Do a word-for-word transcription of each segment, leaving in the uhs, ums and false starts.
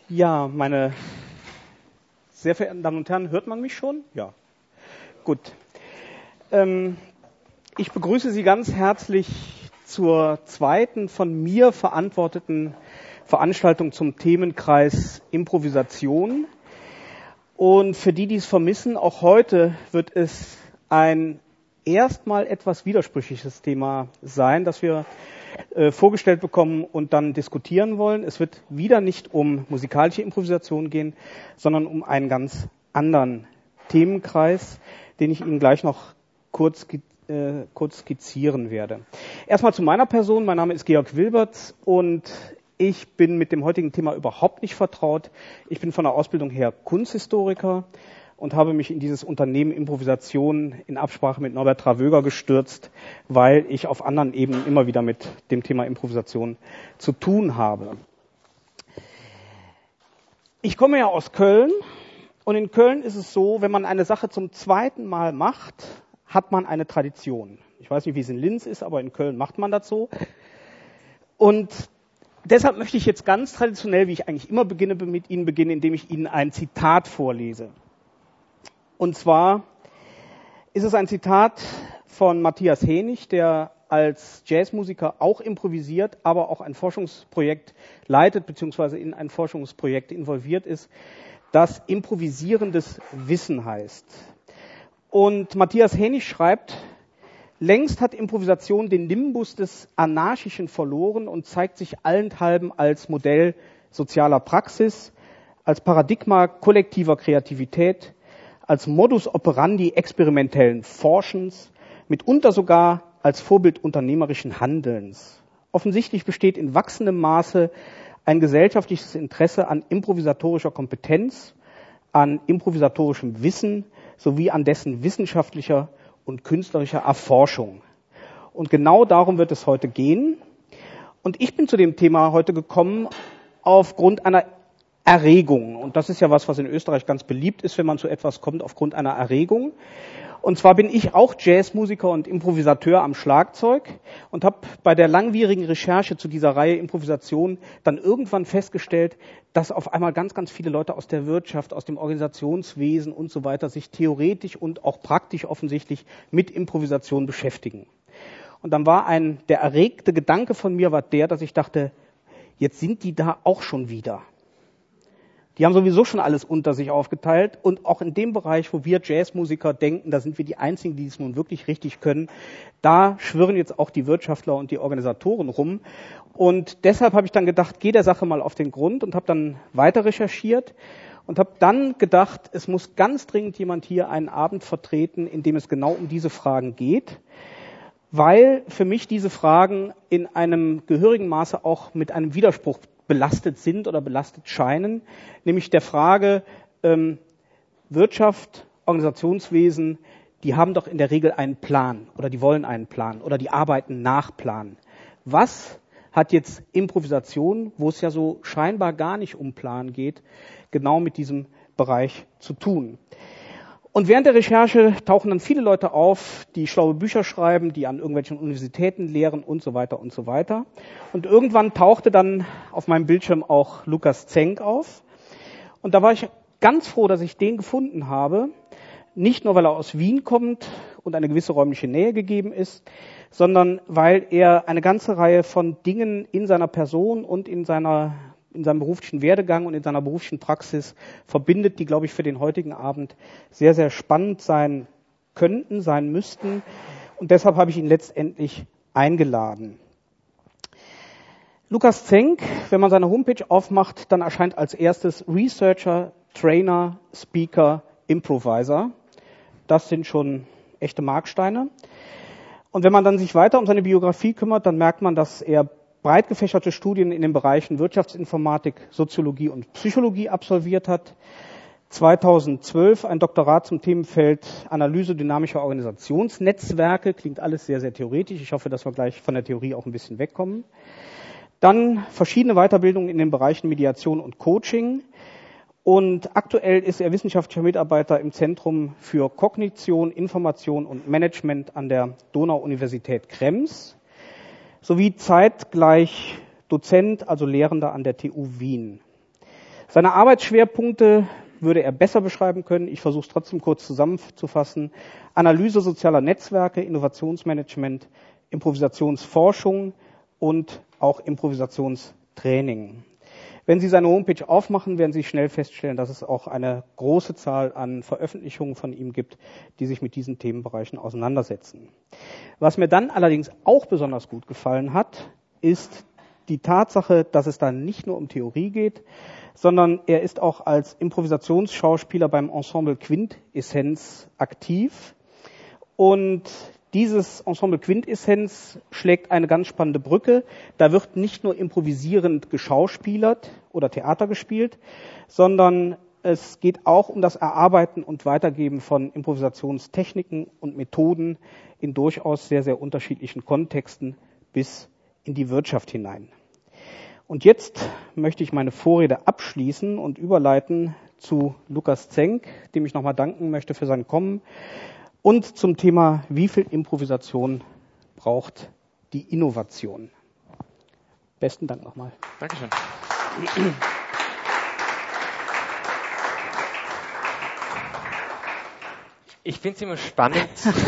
Ja, meine sehr verehrten Damen und Herren, hört man mich schon? Ja. Gut. Ähm, ich begrüße Sie ganz herzlich zur zweiten von mir verantworteten Veranstaltung zum Themenkreis Improvisation. Und für die, die es vermissen, auch heute wird es ein erstmal etwas widersprüchliches Thema sein, das wir äh, vorgestellt bekommen und dann diskutieren wollen. Es wird wieder nicht um musikalische Improvisation gehen, sondern um einen ganz anderen Themenkreis, den ich Ihnen gleich noch kurz, äh, kurz skizzieren werde. Erstmal zu meiner Person. Mein Name ist Georg Wilberts und ich bin mit dem heutigen Thema überhaupt nicht vertraut. Ich bin von der Ausbildung her Kunsthistoriker und habe mich in dieses Unternehmen Improvisation in Absprache mit Norbert Travöger gestürzt, weil ich auf anderen Ebenen immer wieder mit dem Thema Improvisation zu tun habe. Ich komme ja aus Köln und in Köln ist es so, wenn man eine Sache zum zweiten Mal macht, hat man eine Tradition. Ich weiß nicht, wie es in Linz ist, aber in Köln macht man das so. Und deshalb möchte ich jetzt ganz traditionell, wie ich eigentlich immer beginne, mit Ihnen beginnen, indem ich Ihnen ein Zitat vorlese. Und zwar ist es ein Zitat von Matthias Hennig, der als Jazzmusiker auch improvisiert, aber auch ein Forschungsprojekt leitet, beziehungsweise in ein Forschungsprojekt involviert ist, das improvisierendes Wissen heißt. Und Matthias Hennig schreibt: Längst hat Improvisation den Nimbus des Anarchischen verloren und zeigt sich allenthalben als Modell sozialer Praxis, als Paradigma kollektiver Kreativität, als Modus operandi experimentellen Forschens, mitunter sogar als Vorbild unternehmerischen Handelns. Offensichtlich besteht in wachsendem Maße ein gesellschaftliches Interesse an improvisatorischer Kompetenz, an improvisatorischem Wissen sowie an dessen wissenschaftlicher und künstlerischer Erforschung. Und genau darum wird es heute gehen. Und ich bin zu dem Thema heute gekommen aufgrund einer Erregung. Und das ist ja was, was in Österreich ganz beliebt ist, wenn man zu etwas kommt aufgrund einer Erregung. Und zwar bin ich auch Jazzmusiker und Improvisateur am Schlagzeug und habe bei der langwierigen Recherche zu dieser Reihe Improvisation dann irgendwann festgestellt, dass auf einmal ganz, ganz viele Leute aus der Wirtschaft, aus dem Organisationswesen und so weiter sich theoretisch und auch praktisch offensichtlich mit Improvisation beschäftigen. Und dann war ein, der erregte Gedanke von mir war der, dass ich dachte, jetzt sind die da auch schon wieder. Die haben sowieso schon alles unter sich aufgeteilt und auch in dem Bereich, wo wir Jazzmusiker denken, da sind wir die Einzigen, die es nun wirklich richtig können, da schwirren jetzt auch die Wirtschaftler und die Organisatoren rum. Und deshalb habe ich dann gedacht, geh der Sache mal auf den Grund und habe dann weiter recherchiert und habe dann gedacht, es muss ganz dringend jemand hier einen Abend vertreten, in dem es genau um diese Fragen geht, weil für mich diese Fragen in einem gehörigen Maße auch mit einem Widerspruch belastet sind oder belastet scheinen, nämlich der Frage, ähm, Wirtschaft, Organisationswesen, die haben doch in der Regel einen Plan oder die wollen einen Plan oder die arbeiten nach Plan. Was hat jetzt Improvisation, wo es ja so scheinbar gar nicht um Plan geht, genau mit diesem Bereich zu tun? Und während der Recherche tauchen dann viele Leute auf, die schlaue Bücher schreiben, die an irgendwelchen Universitäten lehren und so weiter und so weiter. Und irgendwann tauchte dann auf meinem Bildschirm auch Lukas Zenk auf. Und da war ich ganz froh, dass ich den gefunden habe. Nicht nur, weil er aus Wien kommt und eine gewisse räumliche Nähe gegeben ist, sondern weil er eine ganze Reihe von Dingen in seiner Person und in seiner in seinem beruflichen Werdegang und in seiner beruflichen Praxis verbindet, die, glaube ich, für den heutigen Abend sehr, sehr spannend sein könnten, sein müssten. Und deshalb habe ich ihn letztendlich eingeladen. Lukas Zenk, wenn man seine Homepage aufmacht, dann erscheint als erstes Researcher, Trainer, Speaker, Improviser. Das sind schon echte Marksteine. Und wenn man dann sich weiter um seine Biografie kümmert, dann merkt man, dass er breit gefächerte Studien in den Bereichen Wirtschaftsinformatik, Soziologie und Psychologie absolviert hat. zweitausendzwölf ein Doktorat zum Themenfeld Analyse dynamischer Organisationsnetzwerke. Klingt alles sehr, sehr theoretisch. Ich hoffe, dass wir gleich von der Theorie auch ein bisschen wegkommen. Dann verschiedene Weiterbildungen in den Bereichen Mediation und Coaching. Und aktuell ist er wissenschaftlicher Mitarbeiter im Zentrum für Kognition, Information und Management an der Donau-Universität Krems. Sowie zeitgleich Dozent, also Lehrender an der T U Wien. Seine Arbeitsschwerpunkte würde er besser beschreiben können. Ich versuche es trotzdem kurz zusammenzufassen. Analyse sozialer Netzwerke, Innovationsmanagement, Improvisationsforschung und auch Improvisationstraining. Wenn Sie seine Homepage aufmachen, werden Sie schnell feststellen, dass es auch eine große Zahl an Veröffentlichungen von ihm gibt, die sich mit diesen Themenbereichen auseinandersetzen. Was mir dann allerdings auch besonders gut gefallen hat, ist die Tatsache, dass es da nicht nur um Theorie geht, sondern er ist auch als Improvisationsschauspieler beim Ensemble Quintessenz aktiv. Und dieses Ensemble Quintessenz schlägt eine ganz spannende Brücke. Da wird nicht nur improvisierend geschauspielert oder Theater gespielt, sondern es geht auch um das Erarbeiten und Weitergeben von Improvisationstechniken und Methoden in durchaus sehr, sehr unterschiedlichen Kontexten bis in die Wirtschaft hinein. Und jetzt möchte ich meine Vorrede abschließen und überleiten zu Lukas Zenk, dem ich nochmal danken möchte für sein Kommen, und zum Thema, wie viel Improvisation braucht die Innovation. Besten Dank nochmal. Dankeschön. Ich finde es immer spannend.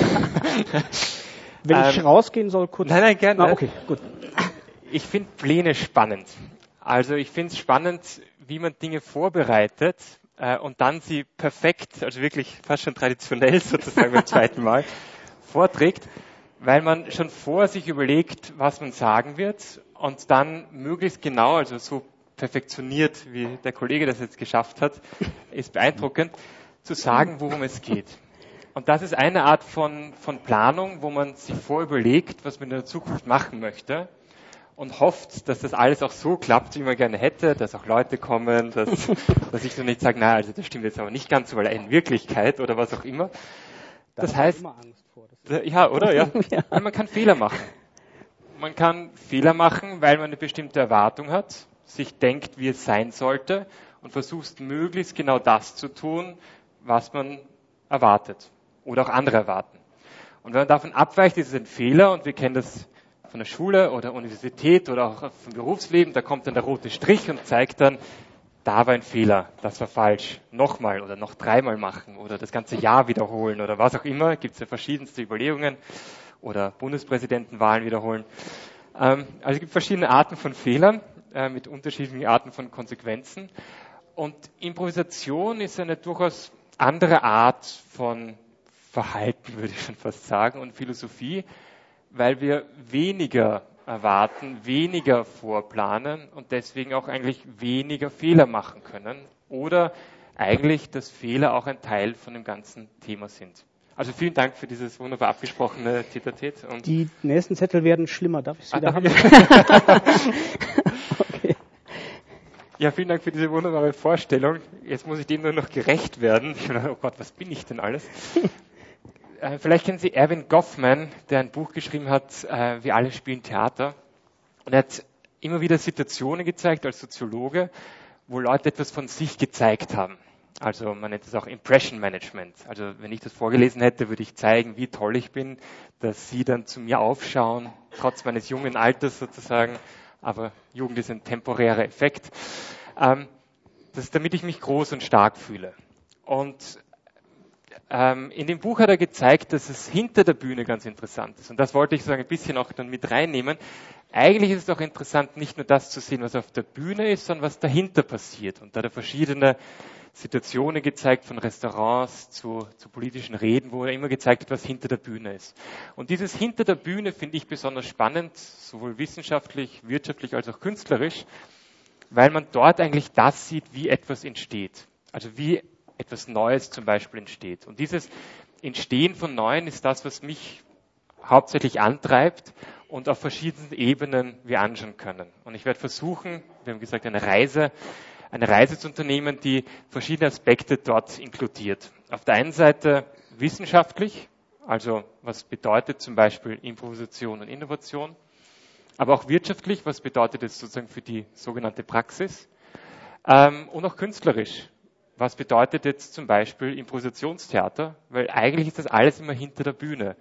Wenn ich ähm, rausgehen soll, kurz. Nein, nein, gerne. Ah, okay, gut. Ich finde Pläne spannend. Also ich finde es spannend, wie man Dinge vorbereitet äh, und dann sie perfekt, also wirklich fast schon traditionell sozusagen beim zweiten Mal, vorträgt, weil man schon vor sich überlegt, was man sagen wird und dann möglichst genau, also so perfektioniert, wie der Kollege das jetzt geschafft hat, ist beeindruckend, zu sagen, worum es geht. Und das ist eine Art von, von Planung, wo man sich vorüberlegt, was man in der Zukunft machen möchte und hofft, dass das alles auch so klappt, wie man gerne hätte, dass auch Leute kommen, dass, dass ich so nicht sage, na, also das stimmt jetzt aber nicht ganz so, weil in Wirklichkeit oder was auch immer. Da das heißt, immer Angst vor, das ja, oder? Ja. Ja. Weil man kann Fehler machen. Man kann Fehler machen, weil man eine bestimmte Erwartung hat, sich denkt, wie es sein sollte und versucht, möglichst genau das zu tun, was man erwartet oder auch andere erwarten. Und wenn man davon abweicht, ist es ein Fehler und wir kennen das von der Schule oder Universität oder auch vom Berufsleben, da kommt dann der rote Strich und zeigt dann, da war ein Fehler, das war falsch, nochmal oder noch dreimal machen oder das ganze Jahr wiederholen oder was auch immer, gibt es ja verschiedenste Überlegungen oder Bundespräsidentenwahlen wiederholen. Ähm, also es gibt verschiedene Arten von Fehlern äh, mit unterschiedlichen Arten von Konsequenzen und Improvisation ist eine durchaus andere Art von Verhalten, würde ich schon fast sagen, und Philosophie, weil wir weniger erwarten, weniger vorplanen und deswegen auch eigentlich weniger Fehler machen können oder eigentlich, dass Fehler auch ein Teil von dem ganzen Thema sind. Also vielen Dank für dieses wunderbar abgesprochene Tete-a-Tete. Und die nächsten Zettel werden schlimmer. Darf ich sie ah, wieder haben? Okay. Ja, vielen Dank für diese wunderbare Vorstellung. Jetzt muss ich dem nur noch gerecht werden. Ich dachte, oh Gott, was bin ich denn alles? äh, vielleicht kennen Sie Erwin Goffman, der ein Buch geschrieben hat, äh, Wir alle spielen Theater. Und er hat immer wieder Situationen gezeigt als Soziologe, wo Leute etwas von sich gezeigt haben. Also man nennt es auch Impression Management. Also wenn ich das vorgelesen hätte, würde ich zeigen, wie toll ich bin, dass Sie dann zu mir aufschauen, trotz meines jungen Alters sozusagen. Aber Jugend ist ein temporärer Effekt. Ähm, das ist, damit ich mich groß und stark fühle. Und ähm, in dem Buch hat er gezeigt, dass es hinter der Bühne ganz interessant ist. Und das wollte ich so ein bisschen auch dann mit reinnehmen. Eigentlich ist es doch interessant, nicht nur das zu sehen, was auf der Bühne ist, sondern was dahinter passiert. Und da hat er verschiedene Situationen gezeigt, von Restaurants zu, zu politischen Reden, wo er immer gezeigt hat, was hinter der Bühne ist. Und dieses hinter der Bühne finde ich besonders spannend, sowohl wissenschaftlich, wirtschaftlich als auch künstlerisch, weil man dort eigentlich das sieht, wie etwas entsteht. Also wie etwas Neues zum Beispiel entsteht. Und dieses Entstehen von Neuen ist das, was mich hauptsächlich antreibt und auf verschiedenen Ebenen wir anschauen können. Und ich werde versuchen, wir haben gesagt, eine Reise, eine Reise zu unternehmen, die verschiedene Aspekte dort inkludiert. Auf der einen Seite wissenschaftlich, also was bedeutet zum Beispiel Improvisation und Innovation, aber auch wirtschaftlich, was bedeutet es sozusagen für die sogenannte Praxis, ähm, und auch künstlerisch. Was bedeutet jetzt zum Beispiel Improvisationstheater? Weil eigentlich ist das alles immer hinter der Bühne.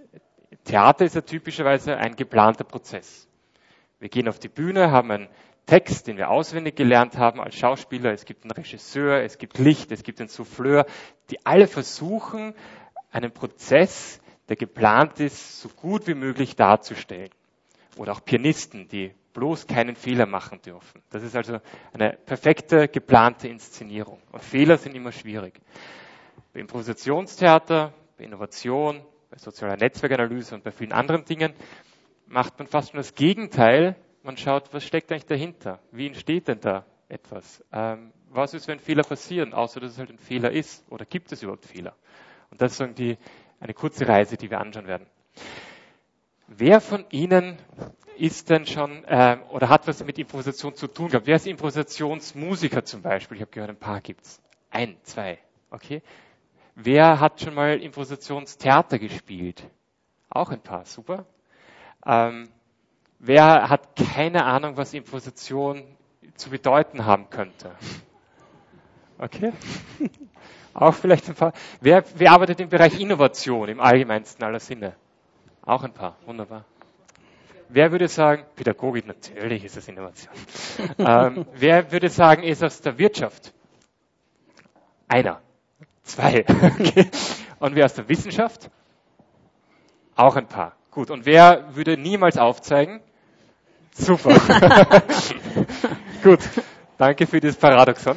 Theater ist ja typischerweise ein geplanter Prozess. Wir gehen auf die Bühne, haben ein Text, den wir auswendig gelernt haben als Schauspieler, es gibt einen Regisseur, es gibt Licht, es gibt einen Souffleur, die alle versuchen, einen Prozess, der geplant ist, so gut wie möglich darzustellen. Oder auch Pianisten, die bloß keinen Fehler machen dürfen. Das ist also eine perfekte, geplante Inszenierung. Und Fehler sind immer schwierig. Bei Improvisationstheater, bei Innovation, bei sozialer Netzwerkanalyse und bei vielen anderen Dingen macht man fast nur das Gegenteil. Man schaut, was steckt eigentlich dahinter? Wie entsteht denn da etwas? Ähm, was ist, wenn Fehler passieren, außer dass es halt ein Fehler ist? Oder gibt es überhaupt Fehler? Und das ist irgendwie eine kurze Reise, die wir anschauen werden. Wer von Ihnen ist denn schon äh, oder hat was mit Improvisation zu tun gehabt? Wer ist Improvisationsmusiker zum Beispiel? Ich habe gehört, ein paar gibt's. Ein, zwei, okay. Wer hat schon mal Improvisationstheater gespielt? Auch ein paar, super. Ähm, wer hat keine Ahnung, was Improvisation zu bedeuten haben könnte? Okay. Auch vielleicht ein paar. Wer, wer arbeitet im Bereich Innovation im allgemeinsten aller Sinne? Auch ein paar, wunderbar. Wer würde sagen, Pädagogik, natürlich ist das Innovation. ähm, wer würde sagen, ist aus der Wirtschaft? Einer. Zwei. Okay. Und wer aus der Wissenschaft? Auch ein paar. Gut. Und wer würde niemals aufzeigen? Super. Gut. Danke für dieses Paradoxon.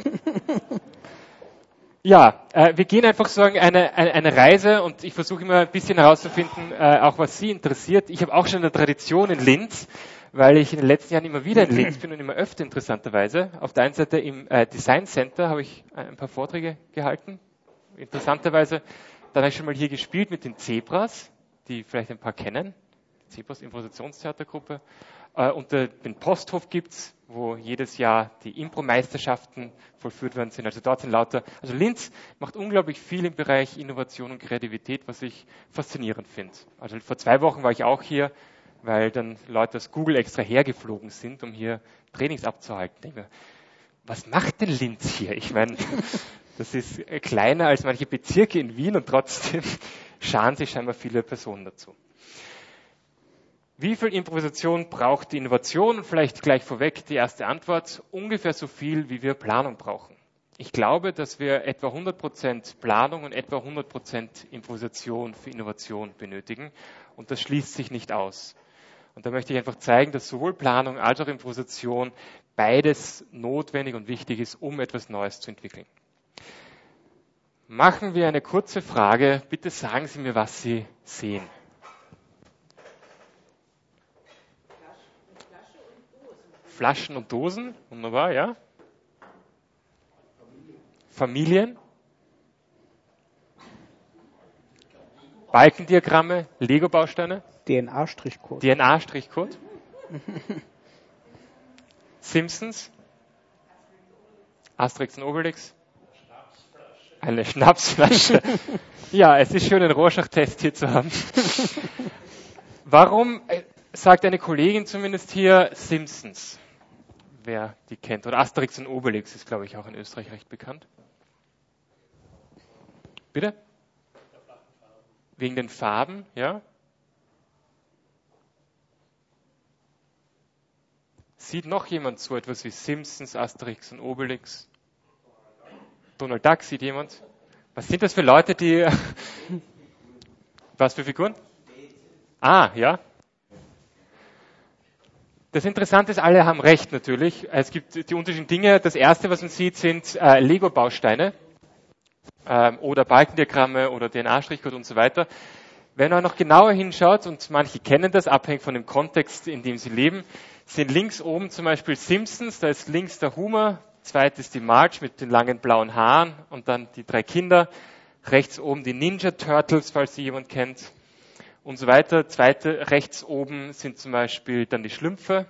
Ja, äh, wir gehen einfach sagen eine, eine, eine Reise und ich versuche immer ein bisschen herauszufinden, äh, auch was Sie interessiert. Ich habe auch schon eine Tradition in Linz, weil ich in den letzten Jahren immer wieder in Linz bin und immer öfter interessanterweise. Auf der einen Seite im äh, Design Center habe ich ein paar Vorträge gehalten. Interessanterweise, dann habe ich schon mal hier gespielt mit den Zebras, die vielleicht ein paar kennen. Zebras Improvisationstheatergruppe. Äh, und äh, den Posthof gibt's, wo jedes Jahr die Impro-Meisterschaften vollführt worden sind. Also dort sind lauter, also Linz macht unglaublich viel im Bereich Innovation und Kreativität, was ich faszinierend finde. Also vor zwei Wochen war ich auch hier, weil dann Leute aus Google extra hergeflogen sind, um hier Trainings abzuhalten. Ich denke mir, was macht denn Linz hier? Ich meine, das ist kleiner als manche Bezirke in Wien und trotzdem scharen sich scheinbar viele Personen dazu. Wie viel Improvisation braucht die Innovation? Und vielleicht gleich vorweg die erste Antwort. Ungefähr so viel, wie wir Planung brauchen. Ich glaube, dass wir etwa hundert Prozent Planung und etwa hundert Prozent Improvisation für Innovation benötigen. Und das schließt sich nicht aus. Und da möchte ich einfach zeigen, dass sowohl Planung als auch Improvisation beides notwendig und wichtig ist, um etwas Neues zu entwickeln. Machen wir eine kurze Frage. Bitte sagen Sie mir, was Sie sehen. Flaschen und Dosen, wunderbar, ja. Familien. Balkendiagramme, Lego-Bausteine. D N A-Strichcode. D N A-Strichcode. Simpsons. Asterix und Obelix. Eine Schnapsflasche. Ja, es ist schön, einen Rorschach-Test hier zu haben. Warum sagt eine Kollegin zumindest hier Simpsons? Wer die kennt. Oder Asterix und Obelix ist, glaube ich, auch in Österreich recht bekannt. Bitte? Wegen den Farben, ja? Sieht noch jemand so etwas wie Simpsons, Asterix und Obelix? Donald Duck, sieht jemand? Was sind das für Leute, die... Was für Figuren? Ah, ja. Das Interessante ist, alle haben recht natürlich. Es gibt die unterschiedlichen Dinge. Das erste, was man sieht, sind äh, Lego-Bausteine ähm, oder Balkendiagramme oder D N A-Strichcode und so weiter. Wenn man noch genauer hinschaut, und manche kennen das, abhängig von dem Kontext, in dem sie leben, sind links oben zum Beispiel Simpsons, da ist links der Homer, zweites die Marge mit den langen blauen Haaren und dann die drei Kinder, rechts oben die Ninja Turtles, falls sie jemand kennt, und so weiter. Zweite, rechts oben sind zum Beispiel dann die Schlümpfe.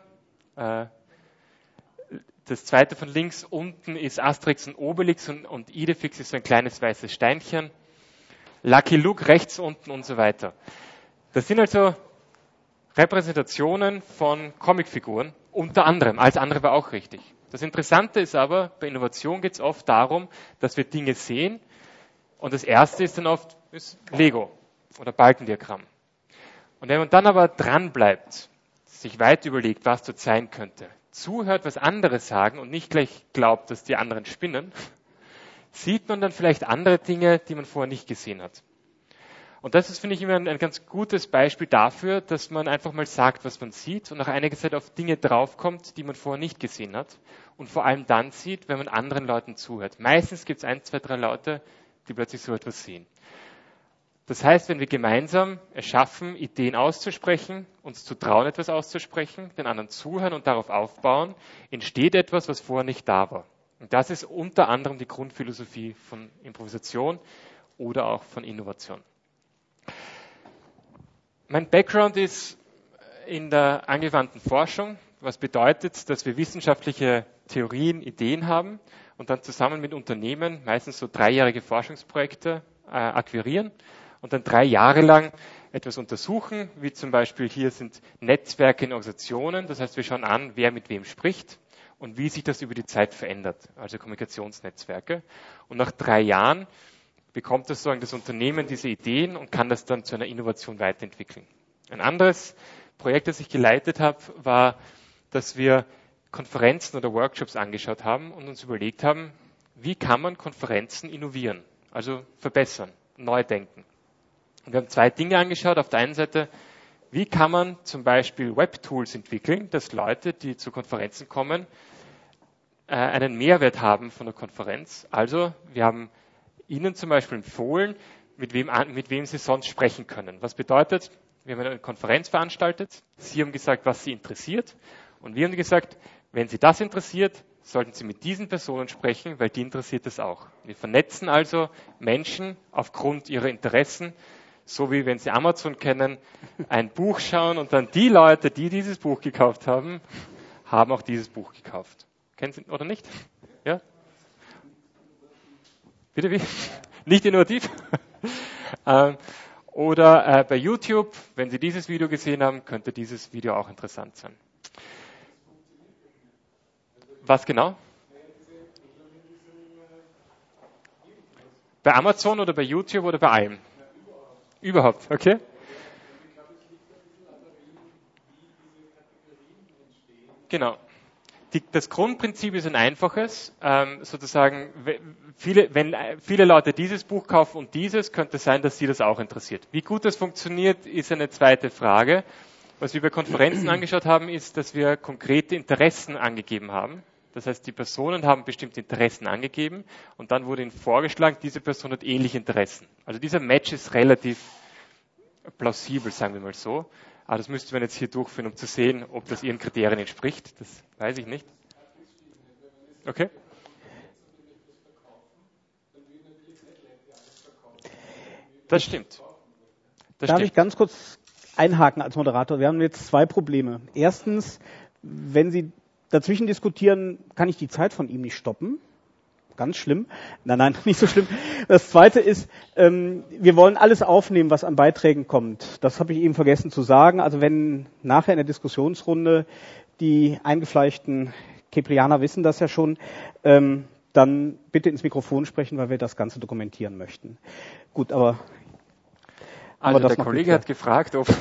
Das zweite von links unten ist Asterix und Obelix und, und Idefix ist so ein kleines weißes Steinchen. Lucky Luke rechts unten und so weiter. Das sind also Repräsentationen von Comicfiguren, unter anderem. Alles andere war auch richtig. Das Interessante ist aber, bei Innovation geht es oft darum, dass wir Dinge sehen und das erste ist dann oft ist Lego oder Balkendiagramm. Und wenn man dann aber dran bleibt, sich weit überlegt, was dort sein könnte, zuhört, was andere sagen und nicht gleich glaubt, dass die anderen spinnen, sieht man dann vielleicht andere Dinge, die man vorher nicht gesehen hat. Und das ist, finde ich, immer ein, ein ganz gutes Beispiel dafür, dass man einfach mal sagt, was man sieht und nach einiger Zeit auf Dinge draufkommt, die man vorher nicht gesehen hat. Und vor allem dann sieht, wenn man anderen Leuten zuhört. Meistens gibt es ein, zwei, drei Leute, die plötzlich so etwas sehen. Das heißt, wenn wir gemeinsam es schaffen, Ideen auszusprechen, uns zu trauen, etwas auszusprechen, den anderen zuhören und darauf aufbauen, entsteht etwas, was vorher nicht da war. Und das ist unter anderem die Grundphilosophie von Improvisation oder auch von Innovation. Mein Background ist in der angewandten Forschung, was bedeutet, dass wir wissenschaftliche Theorien, Ideen haben und dann zusammen mit Unternehmen meistens so dreijährige Forschungsprojekte äh, akquirieren und dann drei Jahre lang etwas untersuchen, wie zum Beispiel hier sind Netzwerke in Organisationen, das heißt, wir schauen an, wer mit wem spricht und wie sich das über die Zeit verändert, also Kommunikationsnetzwerke. Und nach drei Jahren bekommt das, sozusagen das Unternehmen diese Ideen und kann das dann zu einer Innovation weiterentwickeln. Ein anderes Projekt, das ich geleitet habe, war, dass wir Konferenzen oder Workshops angeschaut haben und uns überlegt haben, wie kann man Konferenzen innovieren, also verbessern, neu denken. Und wir haben zwei Dinge angeschaut. Auf der einen Seite, wie kann man zum Beispiel Web-Tools entwickeln, dass Leute, die zu Konferenzen kommen, äh, einen Mehrwert haben von der Konferenz. Also wir haben Ihnen zum Beispiel empfohlen, mit wem, mit wem Sie sonst sprechen können. Was bedeutet, wir haben eine Konferenz veranstaltet, Sie haben gesagt, was Sie interessiert und wir haben gesagt, wenn Sie das interessiert, sollten Sie mit diesen Personen sprechen, weil die interessiert es auch. Wir vernetzen also Menschen aufgrund ihrer Interessen, so wie wenn Sie Amazon kennen, ein Buch schauen und dann die Leute, die dieses Buch gekauft haben, haben auch dieses Buch gekauft. Kennen Sie oder nicht? Ja? Bitte wie? Nicht innovativ? ähm, oder äh, bei YouTube, wenn Sie dieses Video gesehen haben, könnte dieses Video auch interessant sein. Was genau? Bei Amazon oder bei YouTube oder bei allem? Überhaupt, okay? Genau. Die, das Grundprinzip ist ein einfaches, ähm, sozusagen, viele, wenn viele Leute dieses Buch kaufen und dieses, könnte es sein, dass Sie das auch interessiert. Wie gut das funktioniert, ist eine zweite Frage. Was wir bei Konferenzen angeschaut haben, ist, dass wir konkrete Interessen angegeben haben. Das heißt, die Personen haben bestimmte Interessen angegeben und dann wurde ihnen vorgeschlagen, diese Person hat ähnliche Interessen. Also dieser Match ist relativ plausibel, sagen wir mal so. Aber das müsste man jetzt hier durchführen, um zu sehen, ob das Ihren Kriterien entspricht. Das weiß ich nicht. Okay? Das stimmt. Das Darf stimmt. ich ganz kurz einhaken als Moderator? Wir haben jetzt zwei Probleme. Erstens, wenn Sie dazwischen diskutieren, kann ich die Zeit von ihm nicht stoppen. Ganz schlimm. Nein, nein, nicht so schlimm. Das Zweite ist, ähm, wir wollen alles aufnehmen, was an Beiträgen kommt. Das habe ich eben vergessen zu sagen. Also wenn nachher in der Diskussionsrunde die eingefleischten Keprianer wissen das ja schon, ähm, dann bitte ins Mikrofon sprechen, weil wir das Ganze dokumentieren möchten. Gut, aber... Also aber der Kollege hat gefragt, ob...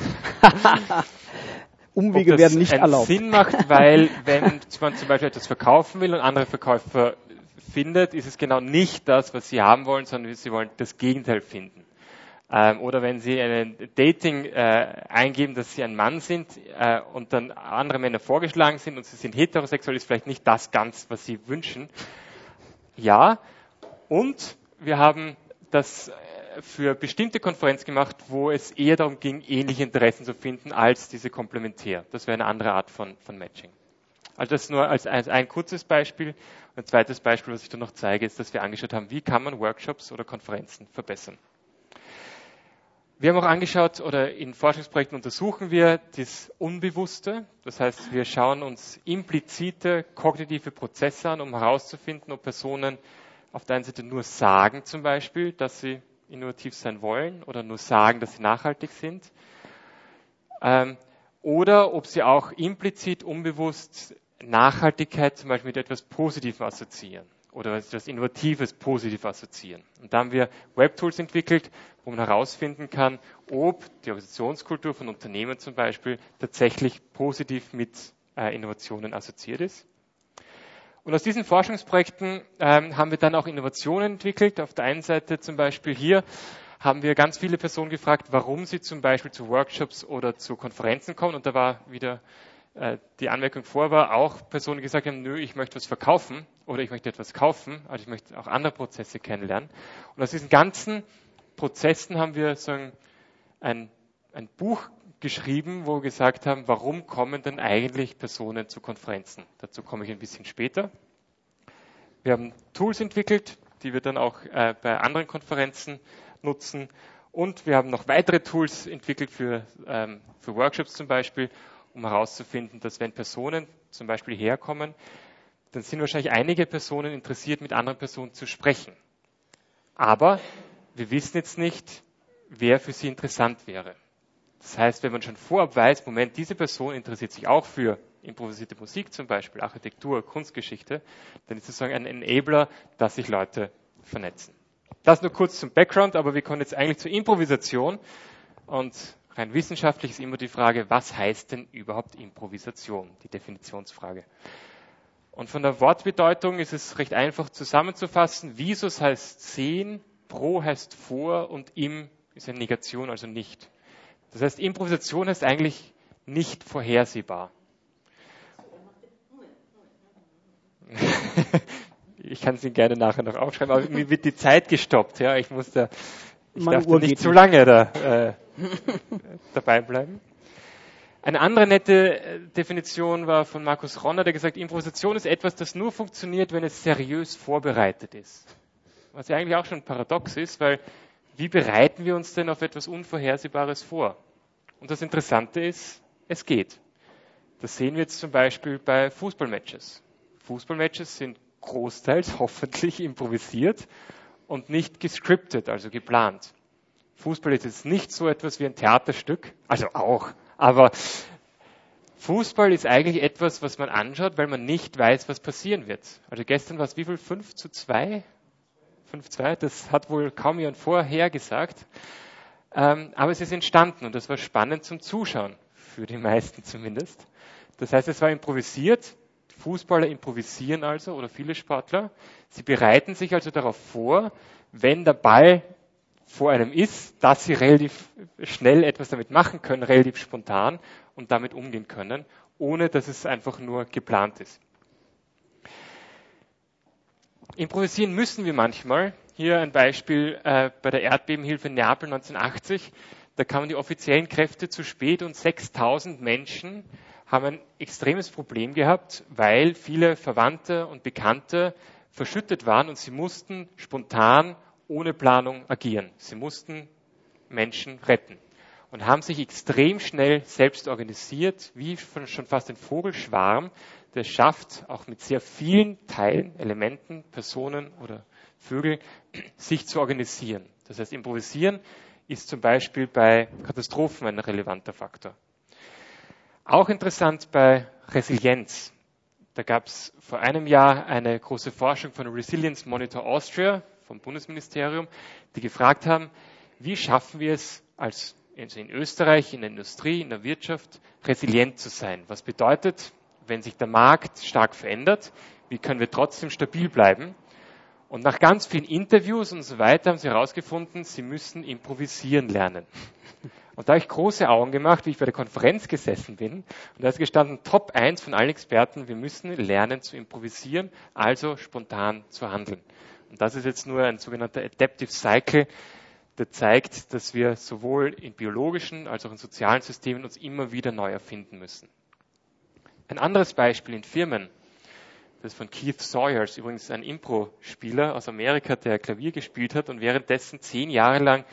Umwege ob das werden nicht einen erlaubt. Sinn macht, weil wenn man zum Beispiel etwas verkaufen will und andere Verkäufer findet, ist es genau nicht das, was Sie haben wollen, sondern Sie wollen das Gegenteil finden. Ähm, oder wenn Sie ein Dating äh, eingeben, dass Sie ein Mann sind äh, und dann andere Männer vorgeschlagen sind und Sie sind heterosexuell, ist vielleicht nicht das ganz, was Sie wünschen. Ja, und wir haben das für bestimmte Konferenzen gemacht, wo es eher darum ging, ähnliche Interessen zu finden, als diese komplementär. Das wäre eine andere Art von, von Matching. Also das nur als, als ein kurzes Beispiel. Ein zweites Beispiel, was ich da noch zeige, ist, dass wir angeschaut haben, wie kann man Workshops oder Konferenzen verbessern. Wir haben auch angeschaut, oder in Forschungsprojekten untersuchen wir das Unbewusste. Das heißt, wir schauen uns implizite kognitive Prozesse an, um herauszufinden, ob Personen auf der einen Seite nur sagen zum Beispiel, dass sie innovativ sein wollen oder nur sagen, dass sie nachhaltig sind. Ähm, oder ob sie auch implizit, unbewusst Nachhaltigkeit zum Beispiel mit etwas Positivem assoziieren oder etwas Innovatives positiv assoziieren. Und da haben wir Webtools entwickelt, wo man herausfinden kann, ob die Organisationskultur von Unternehmen zum Beispiel tatsächlich positiv mit äh, Innovationen assoziiert ist. Und aus diesen Forschungsprojekten ähm, haben wir dann auch Innovationen entwickelt. Auf der einen Seite zum Beispiel hier haben wir ganz viele Personen gefragt, warum sie zum Beispiel zu Workshops oder zu Konferenzen kommen. Und da war wieder äh, die Anmerkung vor, war auch Personen, die gesagt haben, nö, ich möchte was verkaufen oder ich möchte etwas kaufen, also ich möchte auch andere Prozesse kennenlernen. Und aus diesen ganzen Prozessen haben wir so ein, ein, ein Buch geschrieben, wo wir gesagt haben, warum kommen denn eigentlich Personen zu Konferenzen? Dazu komme ich ein bisschen später. Wir haben Tools entwickelt, die wir dann auch äh, bei anderen Konferenzen nutzen. Und wir haben noch weitere Tools entwickelt für, ähm, für Workshops zum Beispiel, um herauszufinden, dass wenn Personen zum Beispiel herkommen, dann sind wahrscheinlich einige Personen interessiert, mit anderen Personen zu sprechen. Aber wir wissen jetzt nicht, wer für sie interessant wäre. Das heißt, wenn man schon vorab weiß, Moment, diese Person interessiert sich auch für improvisierte Musik zum Beispiel, Architektur, Kunstgeschichte, dann ist es sozusagen ein Enabler, dass sich Leute vernetzen. Das nur kurz zum Background, aber wir kommen jetzt eigentlich zur Improvisation. Und rein wissenschaftlich ist immer die Frage, was heißt denn überhaupt Improvisation? Die Definitionsfrage. Und von der Wortbedeutung ist es recht einfach zusammenzufassen. Visus heißt sehen, pro heißt vor und im ist eine Negation, also nicht. Das heißt, Improvisation heißt eigentlich nicht vorhersehbar. Ich kann es Ihnen gerne nachher noch aufschreiben, aber mir wird die Zeit gestoppt. Ja, ich muss da, ich darf da nicht zu lange da, äh, dabei bleiben. Eine andere nette Definition war von Markus Ronner, der gesagt hat, Improvisation ist etwas, das nur funktioniert, wenn es seriös vorbereitet ist. Was ja eigentlich auch schon paradox ist, weil wie bereiten wir uns denn auf etwas Unvorhersehbares vor? Und das Interessante ist, es geht. Das sehen wir jetzt zum Beispiel bei Fußballmatches. Fußballmatches sind großteils hoffentlich improvisiert und nicht gescriptet, also geplant. Fußball ist jetzt nicht so etwas wie ein Theaterstück, also auch, aber Fußball ist eigentlich etwas, was man anschaut, weil man nicht weiß, was passieren wird. Also gestern war es wie viel? fünf zu zwei? fünf zu zwei, das hat wohl kaum jemand vorher gesagt. Ähm, aber es ist entstanden und das war spannend zum Zuschauen, für die meisten zumindest. Das heißt, es war improvisiert. Fußballer improvisieren also, oder viele Sportler. Sie bereiten sich also darauf vor, wenn der Ball vor einem ist, dass sie relativ schnell etwas damit machen können, relativ spontan und damit umgehen können, ohne dass es einfach nur geplant ist. Improvisieren müssen wir manchmal. Hier ein Beispiel äh, bei der Erdbebenhilfe in Neapel neunzehnhundertachtzig. Da kamen die offiziellen Kräfte zu spät und sechstausend Menschen haben ein extremes Problem gehabt, weil viele Verwandte und Bekannte verschüttet waren und sie mussten spontan, ohne Planung agieren. Sie mussten Menschen retten und haben sich extrem schnell selbst organisiert, wie schon fast ein Vogelschwarm, der es schafft, auch mit sehr vielen Teilen, Elementen, Personen oder Vögeln, sich zu organisieren. Das heißt, improvisieren ist zum Beispiel bei Katastrophen ein relevanter Faktor. Auch interessant bei Resilienz. Da gab es vor einem Jahr eine große Forschung von Resilience Monitor Austria, vom Bundesministerium, die gefragt haben, wie schaffen wir es als also in Österreich, in der Industrie, in der Wirtschaft, resilient zu sein? Was bedeutet, wenn sich der Markt stark verändert, wie können wir trotzdem stabil bleiben? Und nach ganz vielen Interviews und so weiter haben sie herausgefunden, sie müssen improvisieren lernen. Und da habe ich große Augen gemacht, wie ich bei der Konferenz gesessen bin. Und da ist gestanden, Top eins von allen Experten, wir müssen lernen zu improvisieren, also spontan zu handeln. Und das ist jetzt nur ein sogenannter Adaptive Cycle, der zeigt, dass wir sowohl in biologischen als auch in sozialen Systemen uns immer wieder neu erfinden müssen. Ein anderes Beispiel in Firmen, das ist von Keith Sawyers, übrigens ein Impro-Spieler aus Amerika, der Klavier gespielt hat und währenddessen zehn Jahre lang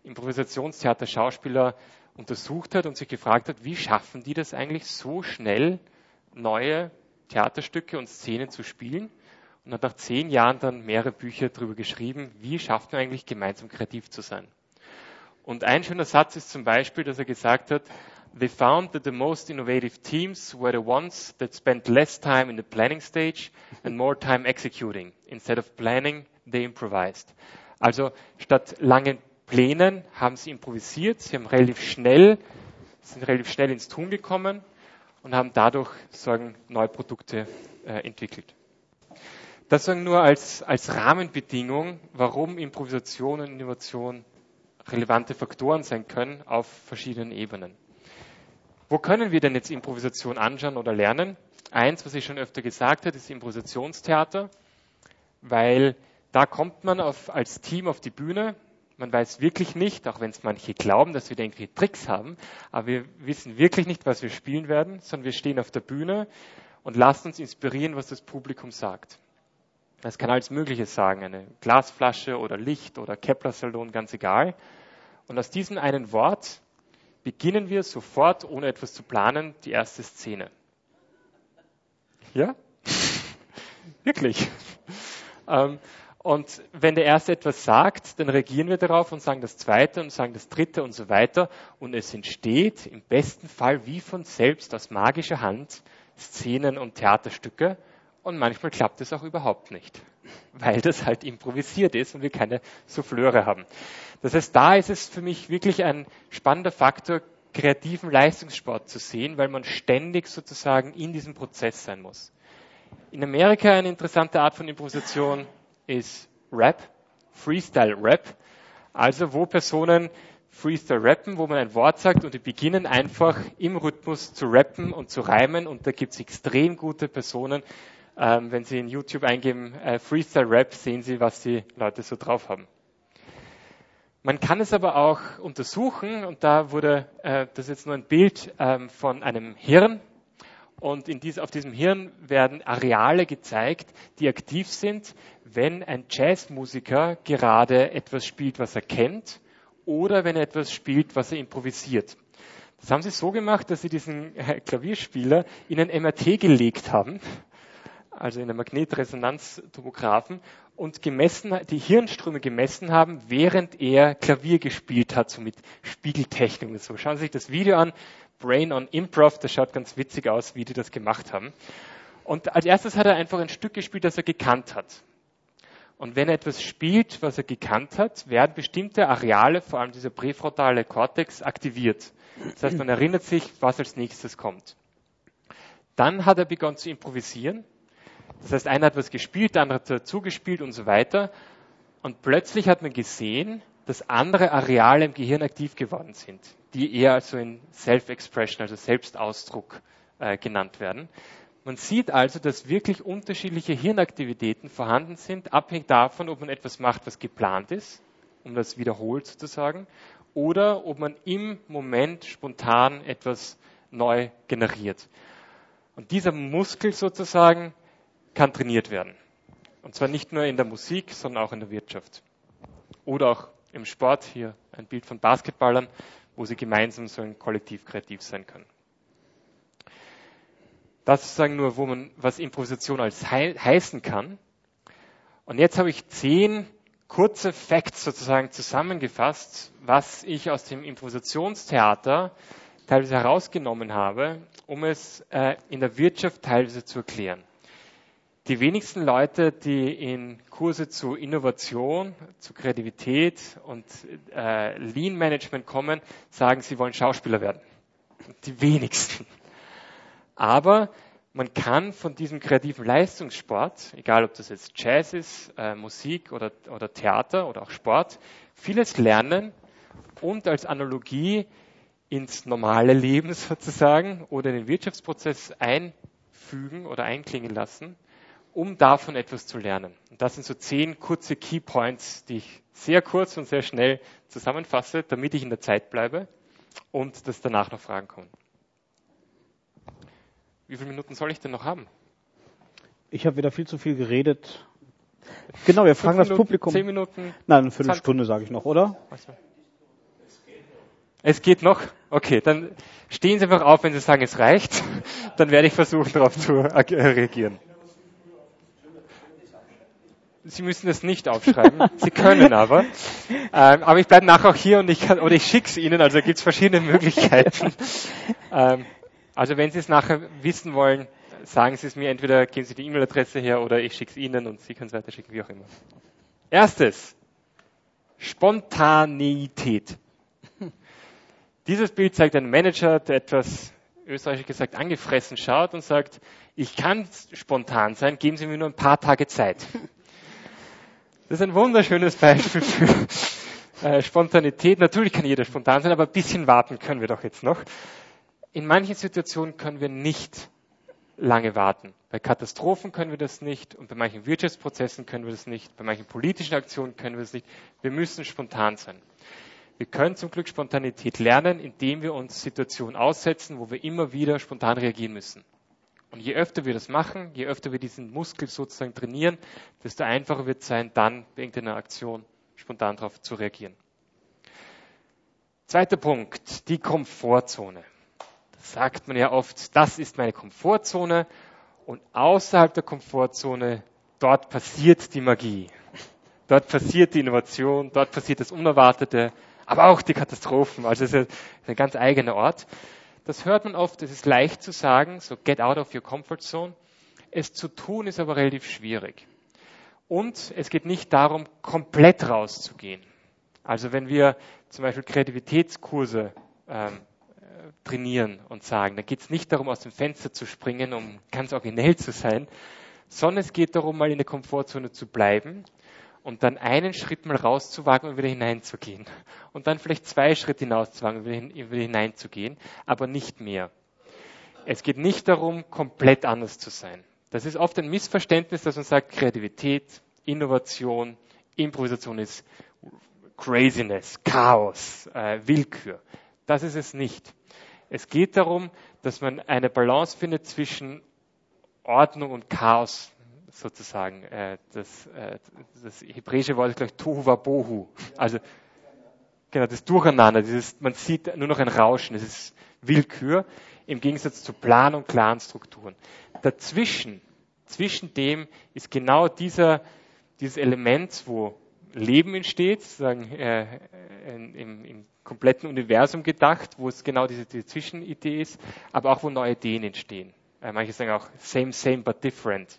Improvisationstheater-Schauspieler untersucht hat und sich gefragt hat, wie schaffen die das eigentlich so schnell, neue Theaterstücke und Szenen zu spielen? Und hat nach zehn Jahren dann mehrere Bücher darüber geschrieben, wie schafft man eigentlich gemeinsam kreativ zu sein. Und ein schöner Satz ist zum Beispiel, dass er gesagt hat, they found that the most innovative teams were the ones that spent less time in the planning stage and more time executing. Instead of planning, they improvised. Also statt langen Plänen haben sie improvisiert, sie haben relativ schnell, sind relativ schnell ins Tun gekommen und haben dadurch sagen, neue Produkte äh, entwickelt. Das sagen nur als, als Rahmenbedingung, warum Improvisation und Innovation relevante Faktoren sein können auf verschiedenen Ebenen. Wo können wir denn jetzt Improvisation anschauen oder lernen? Eins, was ich schon öfter gesagt habe, ist Improvisationstheater, weil da kommt man auf, als Team auf die Bühne. Man weiß wirklich nicht, auch wenn es manche glauben, dass wir da irgendwie Tricks haben, aber wir wissen wirklich nicht, was wir spielen werden, sondern wir stehen auf der Bühne und lassen uns inspirieren, was das Publikum sagt. Das kann alles Mögliche sagen, eine Glasflasche oder Licht oder Kepler-Salon, ganz egal. Und aus diesem einen Wort beginnen wir sofort, ohne etwas zu planen, die erste Szene. Ja? Wirklich. Ähm, und wenn der Erste etwas sagt, dann reagieren wir darauf und sagen das Zweite und sagen das Dritte und so weiter. Und es entsteht im besten Fall wie von selbst aus magischer Hand Szenen und Theaterstücke. Und manchmal klappt es auch überhaupt nicht, weil das halt improvisiert ist und wir keine Souffleure haben. Das heißt, da ist es für mich wirklich ein spannender Faktor, kreativen Leistungssport zu sehen, weil man ständig sozusagen in diesem Prozess sein muss. In Amerika eine interessante Art von Improvisation ist Rap, Freestyle Rap, also wo Personen Freestyle rappen, wo man ein Wort sagt und die beginnen einfach im Rhythmus zu rappen und zu reimen und da gibt es extrem gute Personen. Ähm, wenn Sie in YouTube eingeben äh, Freestyle Rap, sehen Sie, was die Leute so drauf haben. Man kann es aber auch untersuchen und da wurde, äh, das ist jetzt nur ein Bild ähm, von einem Hirn und in dies, auf diesem Hirn werden Areale gezeigt, die aktiv sind, wenn ein Jazzmusiker gerade etwas spielt, was er kennt oder wenn er etwas spielt, was er improvisiert. Das haben sie so gemacht, dass sie diesen äh, Klavierspieler in ein M R T gelegt haben, also in einen Magnetresonanztomographen, und gemessen, die Hirnströme gemessen haben, während er Klavier gespielt hat, so mit Spiegeltechnik und so. Schauen Sie sich das Video an, Brain on Improv, das schaut ganz witzig aus, wie die das gemacht haben. Und als erstes hat er einfach ein Stück gespielt, das er gekannt hat. Und wenn er etwas spielt, was er gekannt hat, werden bestimmte Areale, vor allem dieser präfrontale Kortex, aktiviert. Das heißt, man erinnert sich, was als nächstes kommt. Dann hat er begonnen zu improvisieren. Das heißt, einer hat was gespielt, der andere hat dazu gespielt und so weiter. Und plötzlich hat man gesehen, dass andere Areale im Gehirn aktiv geworden sind, die eher also in Self-Expression, also Selbstausdruck äh, genannt werden. Man sieht also, dass wirklich unterschiedliche Hirnaktivitäten vorhanden sind, abhängig davon, ob man etwas macht, was geplant ist, um das wiederholt sozusagen, oder ob man im Moment spontan etwas neu generiert. Und dieser Muskel sozusagen kann trainiert werden. Und zwar nicht nur in der Musik, sondern auch in der Wirtschaft. Oder auch im Sport, hier ein Bild von Basketballern, wo sie gemeinsam so ein Kollektiv kreativ sein können. Das ist sozusagen nur, wo man, was Improvisation als hei- heißen kann. Und jetzt habe ich zehn kurze Facts sozusagen zusammengefasst, was ich aus dem Improvisationstheater teilweise herausgenommen habe, um es äh, in der Wirtschaft teilweise zu erklären. Die wenigsten Leute, die in Kurse zu Innovation, zu Kreativität und äh, Lean Management kommen, sagen, sie wollen Schauspieler werden. Die wenigsten. Aber man kann von diesem kreativen Leistungssport, egal ob das jetzt Jazz ist, äh, Musik oder, oder Theater oder auch Sport, vieles lernen und als Analogie ins normale Leben sozusagen oder in den Wirtschaftsprozess einfügen oder einklingen lassen, um davon etwas zu lernen. Und das sind so zehn kurze Key Points, die ich sehr kurz und sehr schnell zusammenfasse, damit ich in der Zeit bleibe und dass danach noch Fragen kommen. Wie viele Minuten soll ich denn noch haben? Ich habe wieder viel zu viel geredet. Genau, wir fragen das Minuten, Publikum. Zehn Minuten? Nein, eine Viertelstunde sage ich noch, oder? Also. Es geht noch? Okay, dann stehen Sie einfach auf, wenn Sie sagen, es reicht. Dann werde ich versuchen, darauf zu reagieren. Sie müssen das nicht aufschreiben. Sie können aber. Ähm, aber ich bleibe nachher auch hier und ich kann, oder ich schicke es Ihnen, also gibt es verschiedene Möglichkeiten. Ähm, also wenn Sie es nachher wissen wollen, sagen Sie es mir, entweder geben Sie die E-Mail-Adresse her oder ich schicke es Ihnen und Sie können es weiterschicken, wie auch immer. Erstes, Spontaneität. Dieses Bild zeigt einen Manager, der etwas österreichisch gesagt, angefressen schaut und sagt, ich kann spontan sein, geben Sie mir nur ein paar Tage Zeit. Das ist ein wunderschönes Beispiel für äh, Spontanität. Natürlich kann jeder spontan sein, aber ein bisschen warten können wir doch jetzt noch. In manchen Situationen können wir nicht lange warten. Bei Katastrophen können wir das nicht und bei manchen Wirtschaftsprozessen können wir das nicht, bei manchen politischen Aktionen können wir das nicht. Wir müssen spontan sein. Wir können zum Glück Spontanität lernen, indem wir uns Situationen aussetzen, wo wir immer wieder spontan reagieren müssen. Und je öfter wir das machen, je öfter wir diesen Muskel sozusagen trainieren, desto einfacher wird es sein, dann bei irgendeiner Aktion spontan darauf zu reagieren. Zweiter Punkt, die Komfortzone. Das sagt man ja oft, das ist meine Komfortzone und außerhalb der Komfortzone, dort passiert die Magie. Dort passiert die Innovation, dort passiert das Unerwartete, aber auch die Katastrophen. Also es ist ein ganz eigener Ort. Das hört man oft, es ist leicht zu sagen, so get out of your comfort zone. Es zu tun ist aber relativ schwierig. Und es geht nicht darum, komplett rauszugehen. Also wenn wir zum Beispiel Kreativitätskurse ähm, trainieren und sagen, da geht es nicht darum, aus dem Fenster zu springen, um ganz originell zu sein, sondern es geht darum, mal in der Komfortzone zu bleiben und dann einen Schritt mal rauszuwagen und wieder hineinzugehen. Und dann vielleicht zwei Schritte hinauszuwagen und wieder, hin, wieder hineinzugehen, aber nicht mehr. Es geht nicht darum, komplett anders zu sein. Das ist oft ein Missverständnis, dass man sagt, Kreativität, Innovation, Improvisation ist Craziness, Chaos, äh, Willkür. Das ist es nicht. Es geht darum, dass man eine Balance findet zwischen Ordnung und Chaos, sozusagen. Äh, das, äh, das hebräische Wort ist gleich Tohu Wabohu. Also, genau, das Durcheinander, dieses, man sieht nur noch ein Rauschen, das ist Willkür, im Gegensatz zu Plan und klaren Strukturen. Dazwischen, zwischen dem ist genau dieser, dieses Element, wo Leben entsteht, sozusagen äh, im, im kompletten Universum gedacht, wo es genau diese, diese Zwischenidee ist, aber auch wo neue Ideen entstehen. Äh, manche sagen auch same, same, but different.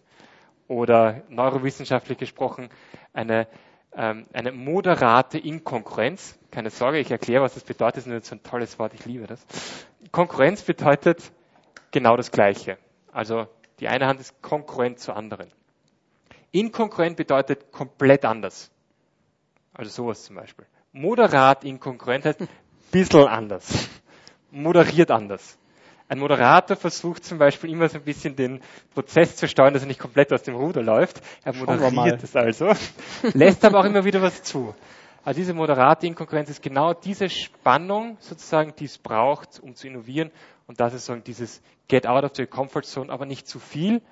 Oder neurowissenschaftlich gesprochen eine, ähm, eine moderate Inkonkurrenz. Keine Sorge, ich erkläre, was das bedeutet. Das ist nur so ein tolles Wort, ich liebe das. Konkurrenz bedeutet genau das Gleiche. Also die eine Hand ist konkurrent zur anderen. Inkonkurrent bedeutet komplett anders. Also sowas zum Beispiel. Moderat inkonkurrent heißt ein bisschen anders. Moderiert anders. Ein Moderator versucht zum Beispiel immer so ein bisschen den Prozess zu steuern, dass er nicht komplett aus dem Ruder läuft. Er moderiert es also, lässt aber auch immer wieder was zu. Also diese moderate Inkonkurrenz ist genau diese Spannung sozusagen, die es braucht, um zu innovieren. Und das ist so dieses Get out of the comfort zone, aber nicht zu viel,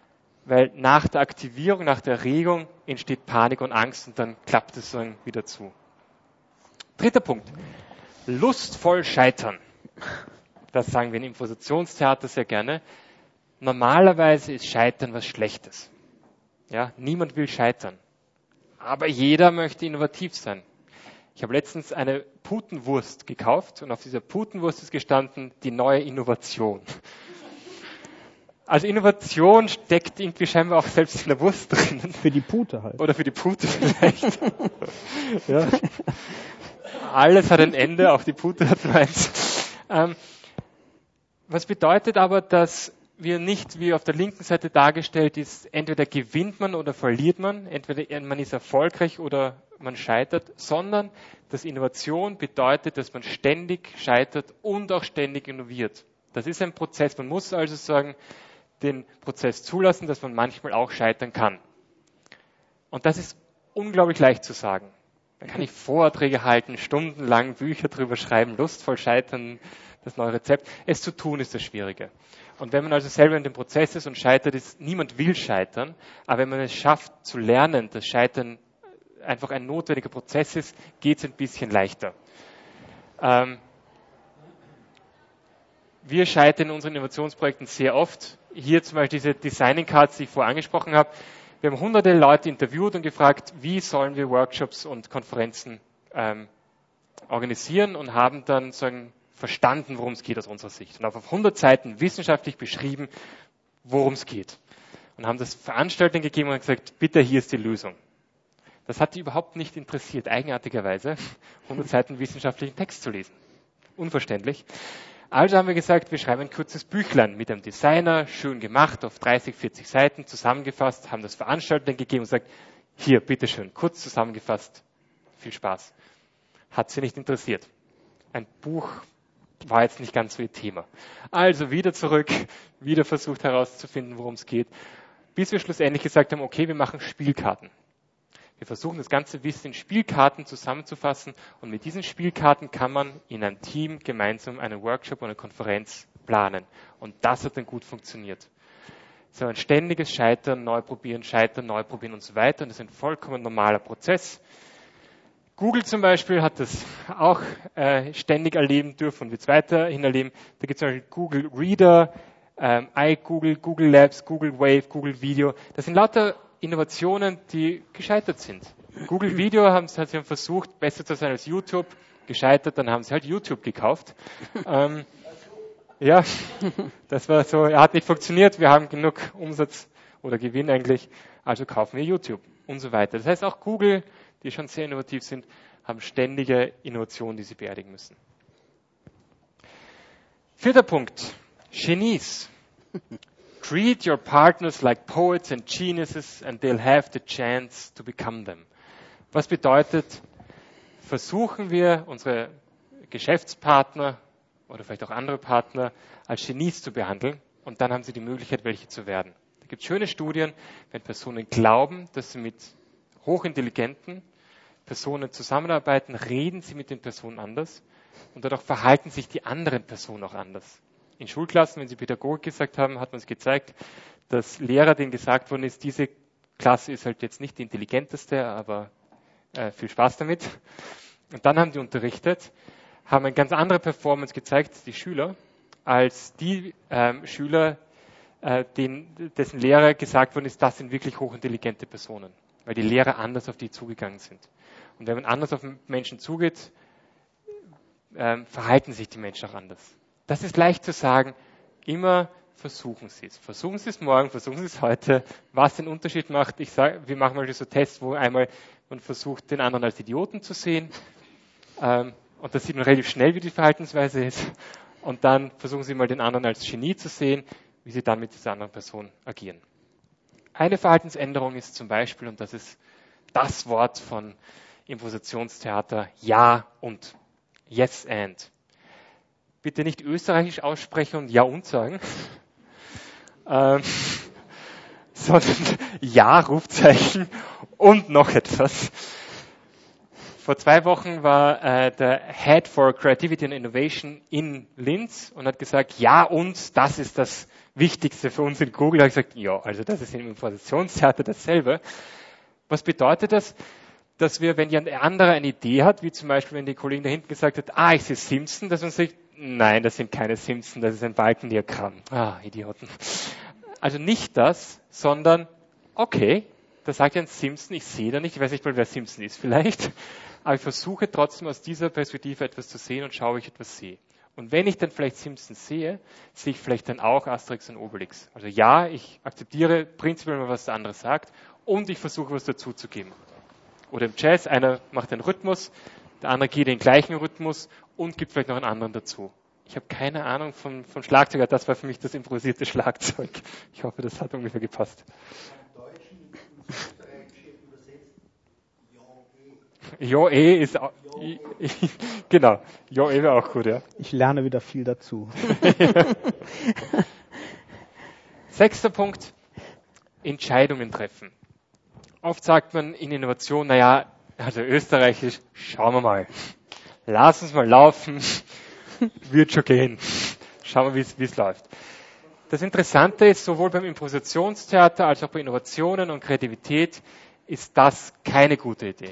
weil nach der Aktivierung, nach der Erregung entsteht Panik und Angst und dann klappt es dann wieder zu. Dritter Punkt. Lustvoll scheitern. Das sagen wir im Improvisationstheater sehr gerne. Normalerweise ist Scheitern was Schlechtes. Ja, niemand will scheitern. Aber jeder möchte innovativ sein. Ich habe letztens eine Putenwurst gekauft und auf dieser Putenwurst ist gestanden, die neue Innovation. Also Innovation steckt irgendwie scheinbar auch selbst in der Wurst drinnen. Für die Pute halt. Oder für die Pute vielleicht. Ja. Alles hat ein Ende, auch die Pute hat nur eins. Ähm, was bedeutet aber, dass wir nicht, wie auf der linken Seite dargestellt ist, entweder gewinnt man oder verliert man, entweder man ist erfolgreich oder man scheitert, sondern dass Innovation bedeutet, dass man ständig scheitert und auch ständig innoviert. Das ist ein Prozess. Man muss also sagen, den Prozess zulassen, dass man manchmal auch scheitern kann. Und das ist unglaublich leicht zu sagen. Da kann ich Vorträge halten, stundenlang Bücher drüber schreiben, lustvoll scheitern, das neue Rezept. Es zu tun ist das Schwierige. Und wenn man also selber in dem Prozess ist und scheitert, ist, niemand will scheitern, aber wenn man es schafft zu lernen, dass Scheitern einfach ein notwendiger Prozess ist, geht es ein bisschen leichter. Ähm, wir scheitern in unseren Innovationsprojekten sehr oft. Hier zum Beispiel diese Designing Cards, die ich vorher angesprochen habe. Wir haben hunderte Leute interviewt und gefragt, wie sollen wir Workshops und Konferenzen ähm, organisieren und haben dann sagen, verstanden, worum es geht aus unserer Sicht. Und auf hundert Seiten wissenschaftlich beschrieben, worum es geht. Und haben das Veranstaltern gegeben und gesagt, bitte, hier ist die Lösung. Das hat die überhaupt nicht interessiert, eigenartigerweise, hundert Seiten wissenschaftlichen Text zu lesen. Unverständlich. Also haben wir gesagt, wir schreiben ein kurzes Büchlein mit einem Designer, schön gemacht, auf dreißig, vierzig Seiten zusammengefasst, haben das Veranstaltern gegeben und gesagt, hier, bitteschön, kurz zusammengefasst, viel Spaß. Hat sie nicht interessiert. Ein Buch war jetzt nicht ganz so ihr Thema. Also wieder zurück, wieder versucht herauszufinden, worum es geht, bis wir schlussendlich gesagt haben, okay, wir machen Spielkarten. Wir versuchen das ganze Wissen in Spielkarten zusammenzufassen und mit diesen Spielkarten kann man in einem Team gemeinsam einen Workshop oder eine Konferenz planen. Und das hat dann gut funktioniert. So ein ständiges Scheitern, neu probieren, scheitern, neu probieren und so weiter. Und das ist ein vollkommen normaler Prozess. Google zum Beispiel hat das auch äh, ständig erleben dürfen und wird es weiterhin erleben. Da gibt es zum Beispiel Google Reader, ähm, iGoogle, Google Labs, Google Wave, Google Video. Das sind lauter Innovationen, die gescheitert sind. Google Video haben, hat sie versucht, besser zu sein als YouTube, gescheitert, dann haben sie halt YouTube gekauft. Ähm, ja, das war so, hat nicht funktioniert, wir haben genug Umsatz oder Gewinn eigentlich, also kaufen wir YouTube und so weiter. Das heißt, auch Google, die schon sehr innovativ sind, haben ständige Innovationen, die sie beerdigen müssen. Vierter Punkt, Genies. Treat your partners like poets and geniuses and they'll have the chance to become them. Was bedeutet, versuchen wir unsere Geschäftspartner oder vielleicht auch andere Partner als Genies zu behandeln und dann haben sie die Möglichkeit, welche zu werden. Da gibt es schöne Studien, wenn Personen glauben, dass sie mit hochintelligenten Personen zusammenarbeiten, reden sie mit den Personen anders und dadurch verhalten sich die anderen Personen auch anders. In Schulklassen, wenn sie Pädagogik gesagt haben, hat man es gezeigt, dass Lehrer, denen gesagt worden ist, diese Klasse ist halt jetzt nicht die intelligenteste, aber äh, viel Spaß damit. Und dann haben die unterrichtet, haben eine ganz andere Performance gezeigt, die Schüler, als die ähm, Schüler, äh, denen, dessen Lehrer gesagt worden ist, das sind wirklich hochintelligente Personen, weil die Lehrer anders auf die zugegangen sind. Und wenn man anders auf Menschen zugeht, ähm, verhalten sich die Menschen auch anders. Das ist leicht zu sagen, immer versuchen Sie es. Versuchen Sie es morgen, versuchen Sie es heute. Was den Unterschied macht, ich sage, wir machen mal so Tests, wo einmal man versucht, den anderen als Idioten zu sehen. Ähm, und da sieht man relativ schnell, wie die Verhaltensweise ist. Und dann versuchen Sie mal den anderen als Genie zu sehen, wie Sie dann mit dieser anderen Person agieren. Eine Verhaltensänderung ist zum Beispiel, und das ist das Wort von Improvisationstheater, Ja und. Yes and. Bitte nicht österreichisch aussprechen und Ja und sagen, ähm, sondern Ja, Rufzeichen und noch etwas. Vor zwei Wochen war äh, der Head for Creativity and Innovation in Linz und hat gesagt, ja und, das ist das Wichtigste für uns in Google. Da habe ich gesagt, ja, also das ist im Improvisationstheater dasselbe. Was bedeutet das? Dass wir, wenn ein anderer eine Idee hat, wie zum Beispiel, wenn die Kollegin da hinten gesagt hat, ah, ich sehe Simpson, dass man sagt, nein, das sind keine Simpson, das ist ein Balkendiagramm. Ah, Idioten. Also nicht das, sondern, okay, da sagt ein Simpson, ich sehe da nicht, ich weiß nicht mal, wer Simpson ist vielleicht, aber ich versuche trotzdem aus dieser Perspektive etwas zu sehen und schaue, ob ich etwas sehe. Und wenn ich dann vielleicht Simpson sehe, sehe ich vielleicht dann auch Asterix und Obelix. Also ja, ich akzeptiere prinzipiell mal, was der andere sagt und ich versuche, was dazuzugeben. Oder im Jazz, einer macht einen Rhythmus, der andere geht den gleichen Rhythmus und gibt vielleicht noch einen anderen dazu. Ich habe keine Ahnung vom, vom Schlagzeug, das war für mich das improvisierte Schlagzeug. Ich hoffe, das hat ungefähr gepasst. Im Deutschen ins Österreichische übersetzt, Ja, eh ist auch, genau, Ja, eh wäre auch gut, ja. Ich lerne wieder viel dazu. Sechster Punkt, Entscheidungen treffen. Oft sagt man in Innovation, naja, also österreichisch, schauen wir mal. Lass uns mal laufen, wird schon gehen. Schauen wir, wie es läuft. Das Interessante ist, sowohl beim Improvisationstheater als auch bei Innovationen und Kreativität ist das keine gute Idee.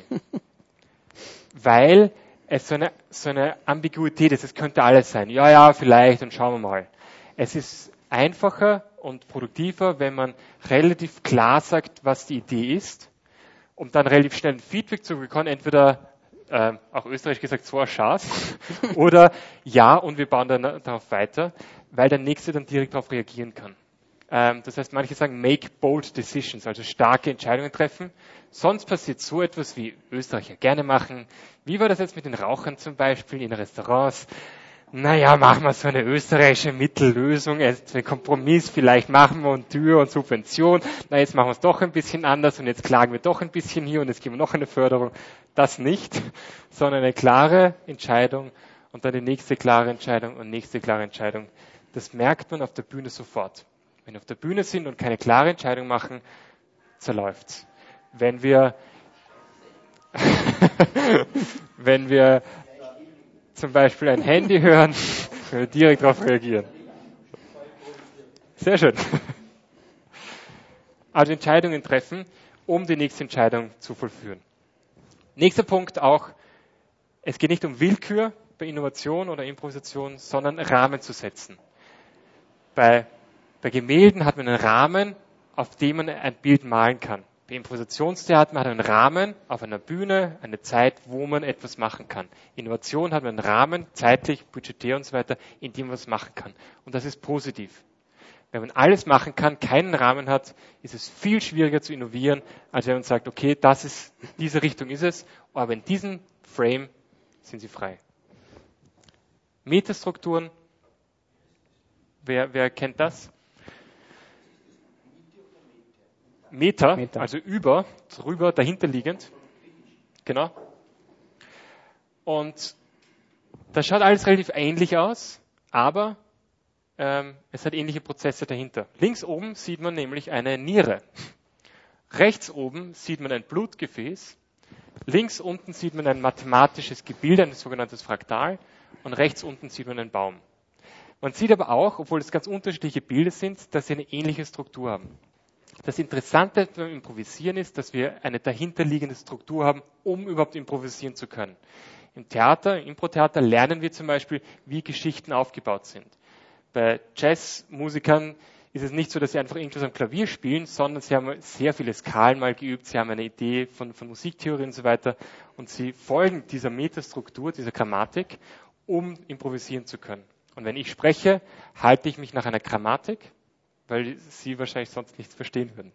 Weil es so eine, so eine Ambiguität ist, es könnte alles sein. Ja, ja, vielleicht und schauen wir mal. Es ist einfacher und produktiver, wenn man relativ klar sagt, was die Idee ist, um dann relativ schnell ein Feedback zu bekommen, entweder, äh, auch österreichisch gesagt, so ein Schatz, oder ja, und wir bauen dann darauf weiter, weil der Nächste dann direkt darauf reagieren kann. Ähm, das heißt, manche sagen, make bold decisions, also starke Entscheidungen treffen. Sonst passiert so etwas, wie Österreicher gerne machen. Wie war das jetzt mit den Rauchern zum Beispiel in Restaurants? naja, machen wir so eine österreichische Mittellösung, jetzt ein Kompromiss, vielleicht machen wir und Tür und Subvention, na jetzt machen wir es doch ein bisschen anders und jetzt klagen wir doch ein bisschen hier und jetzt geben wir noch eine Förderung. Das nicht, sondern eine klare Entscheidung und dann die nächste klare Entscheidung und nächste klare Entscheidung. Das merkt man auf der Bühne sofort. Wenn wir auf der Bühne sind und keine klare Entscheidung machen, zerläuft's. Wenn wir, wenn wir zum Beispiel ein Handy hören, können wir direkt darauf reagieren. Sehr schön. Also Entscheidungen treffen, um die nächste Entscheidung zu vollführen. Nächster Punkt auch, es geht nicht um Willkür bei Innovation oder Improvisation, sondern Rahmen zu setzen. Bei, bei Gemälden hat man einen Rahmen, auf dem man ein Bild malen kann. Bei Improvisationstheater hat man einen Rahmen auf einer Bühne, eine Zeit, wo man etwas machen kann. Innovation hat man einen Rahmen, zeitlich, budgetär und so weiter, in dem man was machen kann. Und das ist positiv. Wenn man alles machen kann, keinen Rahmen hat, ist es viel schwieriger zu innovieren, als wenn man sagt, okay, das ist, diese Richtung ist es, aber in diesem Frame sind sie frei. Metastrukturen, wer, wer kennt das? Meta, Meta, also über, drüber, dahinterliegend. Genau. Und das schaut alles relativ ähnlich aus, aber ähm, es hat ähnliche Prozesse dahinter. Links oben sieht man nämlich eine Niere. Rechts oben sieht man ein Blutgefäß. Links unten sieht man ein mathematisches Gebilde, ein sogenanntes Fraktal. Und rechts unten sieht man einen Baum. Man sieht aber auch, obwohl es ganz unterschiedliche Bilder sind, dass sie eine ähnliche Struktur haben. Das Interessante beim Improvisieren ist, dass wir eine dahinterliegende Struktur haben, um überhaupt improvisieren zu können. Im Theater, im Impro-Theater lernen wir zum Beispiel, wie Geschichten aufgebaut sind. Bei Jazzmusikern ist es nicht so, dass sie einfach irgendwas am Klavier spielen, sondern sie haben sehr viele Skalen mal geübt, sie haben eine Idee von, von Musiktheorie und so weiter und sie folgen dieser Metastruktur, dieser Grammatik, um improvisieren zu können. Und wenn ich spreche, halte ich mich nach einer Grammatik, weil Sie wahrscheinlich sonst nichts verstehen würden.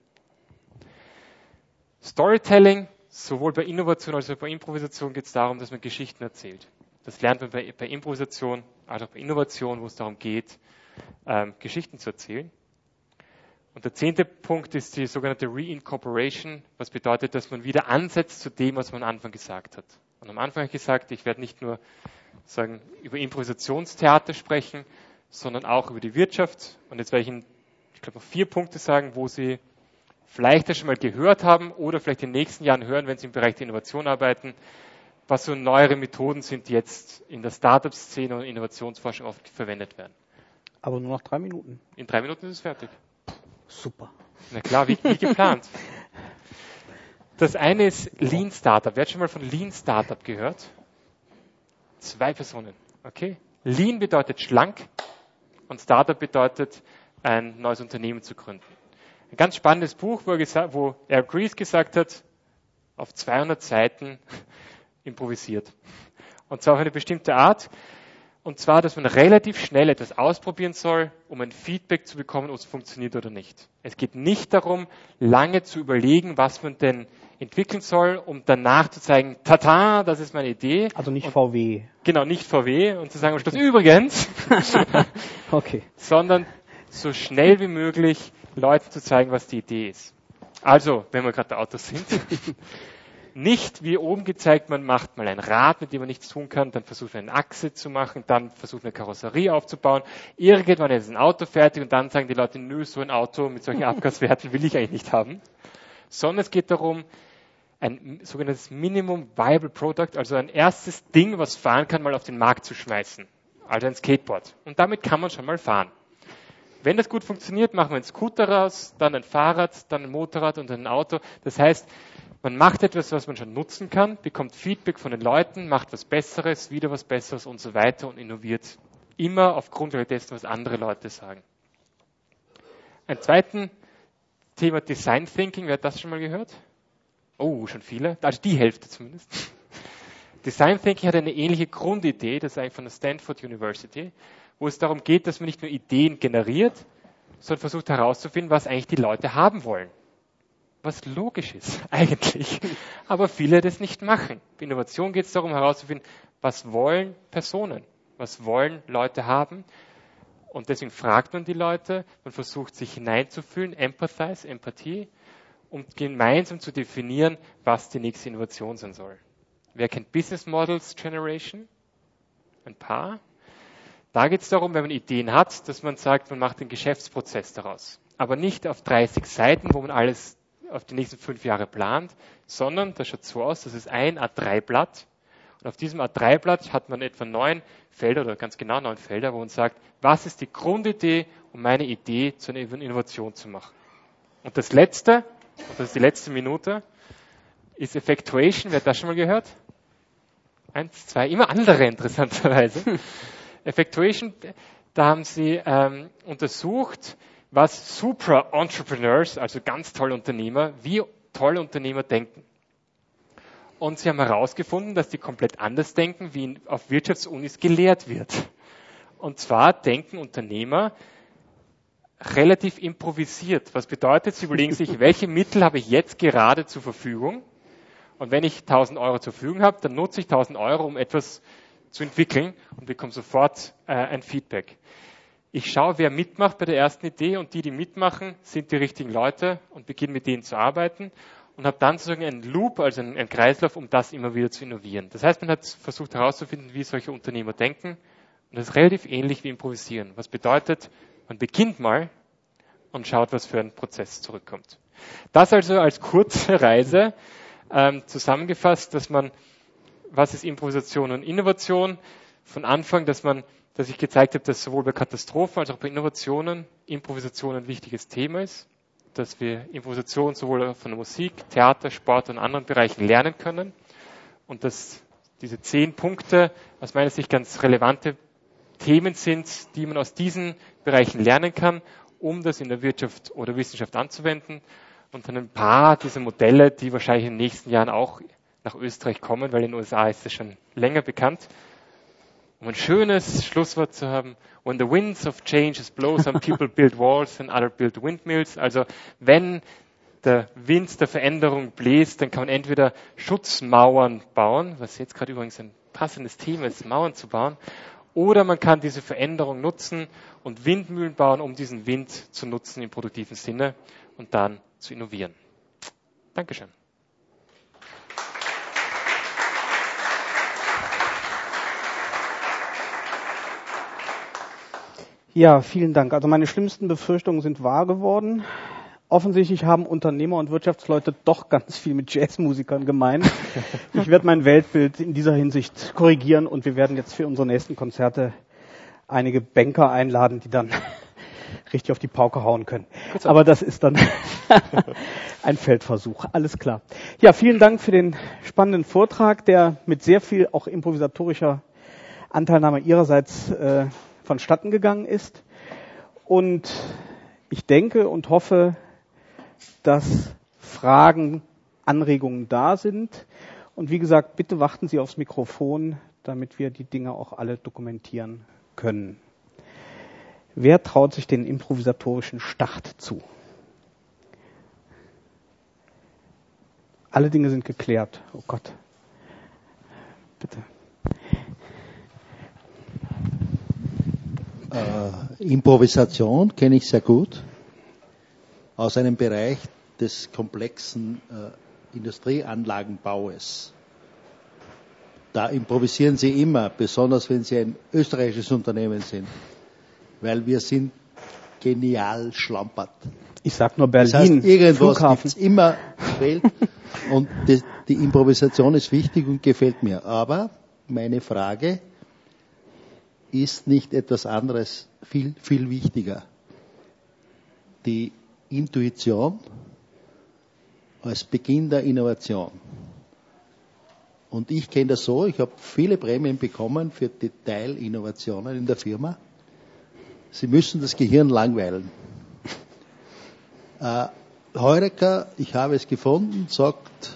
Storytelling, sowohl bei Innovation als auch bei Improvisation geht es darum, dass man Geschichten erzählt. Das lernt man bei, bei Improvisation, als auch bei Innovation, wo es darum geht, ähm, Geschichten zu erzählen. Und der zehnte Punkt ist die sogenannte Reincorporation, was bedeutet, dass man wieder ansetzt zu dem, was man am Anfang gesagt hat. Und am Anfang habe ich gesagt, ich werde nicht nur sagen, über Improvisationstheater sprechen, sondern auch über die Wirtschaft. Und jetzt werde ich Ihnen ich glaube, noch vier Punkte sagen, wo Sie vielleicht das schon mal gehört haben oder vielleicht in den nächsten Jahren hören, wenn Sie im Bereich der Innovation arbeiten, was so neuere Methoden sind, die jetzt in der Startup-Szene und Innovationsforschung oft verwendet werden. Aber nur noch drei Minuten. In drei Minuten ist es fertig. Super. Na klar, wie, wie geplant. Das eine ist Lean Startup. Wer hat schon mal von Lean Startup gehört? Zwei Personen. Okay. Lean bedeutet schlank und Startup bedeutet ein neues Unternehmen zu gründen. Ein ganz spannendes Buch, wo, er gesa- wo Eric Ries gesagt hat, auf zweihundert Seiten improvisiert. Und zwar auf eine bestimmte Art. Und zwar, dass man relativ schnell etwas ausprobieren soll, um ein Feedback zu bekommen, ob es funktioniert oder nicht. Es geht nicht darum, lange zu überlegen, was man denn entwickeln soll, um danach zu zeigen, tata, das ist meine Idee. Also nicht und, V W. Genau, nicht V W. Und zu sagen, am Schluss, übrigens. Okay. Sondern so schnell wie möglich Leuten zu zeigen, was die Idee ist. Also, wenn wir gerade bei Autos sind, nicht wie oben gezeigt, man macht mal ein Rad, mit dem man nichts tun kann, dann versucht man eine Achse zu machen, dann versucht eine Karosserie aufzubauen. Irgendwann ist ein Auto fertig und dann sagen die Leute, nö, so ein Auto mit solchen Abgaswerten will ich eigentlich nicht haben. Sondern es geht darum, ein sogenanntes Minimum Viable Product, also ein erstes Ding, was fahren kann, mal auf den Markt zu schmeißen. Also ein Skateboard. Und damit kann man schon mal fahren. Wenn das gut funktioniert, machen wir einen Scooter raus, dann ein Fahrrad, dann ein Motorrad und ein Auto. Das heißt, man macht etwas, was man schon nutzen kann, bekommt Feedback von den Leuten, macht was Besseres, wieder was Besseres und so weiter und innoviert immer auf Grundlage dessen, was andere Leute sagen. Ein zweites Thema Design Thinking, wer hat das schon mal gehört? Oh, schon viele, also die Hälfte zumindest. Design Thinking hat eine ähnliche Grundidee, das ist eigentlich von der Stanford University, wo es darum geht, dass man nicht nur Ideen generiert, sondern versucht herauszufinden, was eigentlich die Leute haben wollen. Was logisch ist, eigentlich. Aber viele das nicht machen. Bei Innovation geht es darum herauszufinden, was wollen Personen? Was wollen Leute haben? Und deswegen fragt man die Leute, man versucht sich hineinzufühlen, Empathize, Empathie, um gemeinsam zu definieren, was die nächste Innovation sein soll. Wer kennt Business Models Generation? Ein paar. Da geht es darum, wenn man Ideen hat, dass man sagt, man macht einen Geschäftsprozess daraus. Aber nicht auf dreißig Seiten, wo man alles auf die nächsten fünf Jahre plant, sondern das schaut so aus, das ist ein A drei Blatt. Und auf diesem A drei Blatt hat man etwa neun Felder oder ganz genau neun Felder, wo man sagt, was ist die Grundidee, um meine Idee zu einer Innovation zu machen. Und das letzte, und das ist die letzte Minute, ist Effectuation. Wer hat das schon mal gehört? Eins, zwei, immer andere interessanterweise. Effectuation, da haben sie ähm, untersucht, was Supra-Entrepreneurs, also ganz tolle Unternehmer, wie tolle Unternehmer denken. Und sie haben herausgefunden, dass die komplett anders denken, wie auf Wirtschaftsunis gelehrt wird. Und zwar denken Unternehmer relativ improvisiert. Was bedeutet, sie überlegen sich, welche Mittel habe ich jetzt gerade zur Verfügung? Und wenn ich tausend Euro zur Verfügung habe, dann nutze ich tausend Euro, um etwas zu entwickeln und bekomme sofort äh, ein Feedback. Ich schaue, wer mitmacht bei der ersten Idee und die, die mitmachen, sind die richtigen Leute und beginne mit denen zu arbeiten. Und habe dann sozusagen einen Loop, also einen, einen Kreislauf, um das immer wieder zu innovieren. Das heißt, man hat versucht herauszufinden, wie solche Unternehmer denken. Und das ist relativ ähnlich wie Improvisieren. Was bedeutet, man beginnt mal und schaut, was für ein Prozess zurückkommt. Das also als kurze Reise ähm, zusammengefasst, dass man, was ist Improvisation und Innovation? Von Anfang, dass man, dass ich gezeigt habe, dass sowohl bei Katastrophen als auch bei Innovationen Improvisation ein wichtiges Thema ist. Dass wir Improvisation sowohl von der Musik, Theater, Sport und anderen Bereichen lernen können und dass diese zehn Punkte aus meiner Sicht ganz relevante Themen sind, die man aus diesen Bereichen lernen kann, um das in der Wirtschaft oder Wissenschaft anzuwenden und dann ein paar dieser Modelle, die wahrscheinlich in den nächsten Jahren auch nach Österreich kommen, weil in den U S A ist das schon länger bekannt. Um ein schönes Schlusswort zu haben, when the winds of change blow, some people build walls and other build windmills. Also wenn der Wind der Veränderung bläst, dann kann man entweder Schutzmauern bauen, was jetzt gerade übrigens ein passendes Thema ist, Mauern zu bauen, oder man kann diese Veränderung nutzen und Windmühlen bauen, um diesen Wind zu nutzen im produktiven Sinne und dann zu innovieren. Dankeschön. Ja, vielen Dank. Also meine schlimmsten Befürchtungen sind wahr geworden. Offensichtlich haben Unternehmer und Wirtschaftsleute doch ganz viel mit Jazzmusikern gemein. Ich werde mein Weltbild in dieser Hinsicht korrigieren und wir werden jetzt für unsere nächsten Konzerte einige Banker einladen, die dann richtig auf die Pauke hauen können. Aber das ist dann ein Feldversuch. Alles klar. Ja, vielen Dank für den spannenden Vortrag, der mit sehr viel auch improvisatorischer Anteilnahme Ihrerseits äh, vonstatten gegangen ist. Und ich denke und hoffe, dass Fragen, Anregungen da sind. Und wie gesagt, bitte warten Sie aufs Mikrofon, damit wir die Dinge auch alle dokumentieren können. Wer traut sich den improvisatorischen Start zu? Alle Dinge sind geklärt. Oh Gott. Bitte. Äh, Improvisation kenne ich sehr gut aus einem Bereich des komplexen äh, Industrieanlagenbaues. Da improvisieren Sie immer, besonders wenn Sie ein österreichisches Unternehmen sind, weil wir sind genial schlampert. Ich sag nur Berlin, das heißt, irgendwas Flughafen. Gibt's immer Welt und die, die Improvisation ist wichtig und gefällt mir. Aber meine Frage ist nicht etwas anderes viel, viel wichtiger. Die Intuition als Beginn der Innovation. Und ich kenne das so, ich habe viele Prämien bekommen für Detailinnovationen in der Firma. Sie müssen das Gehirn langweilen. Äh, Heureka, ich habe es gefunden, sagt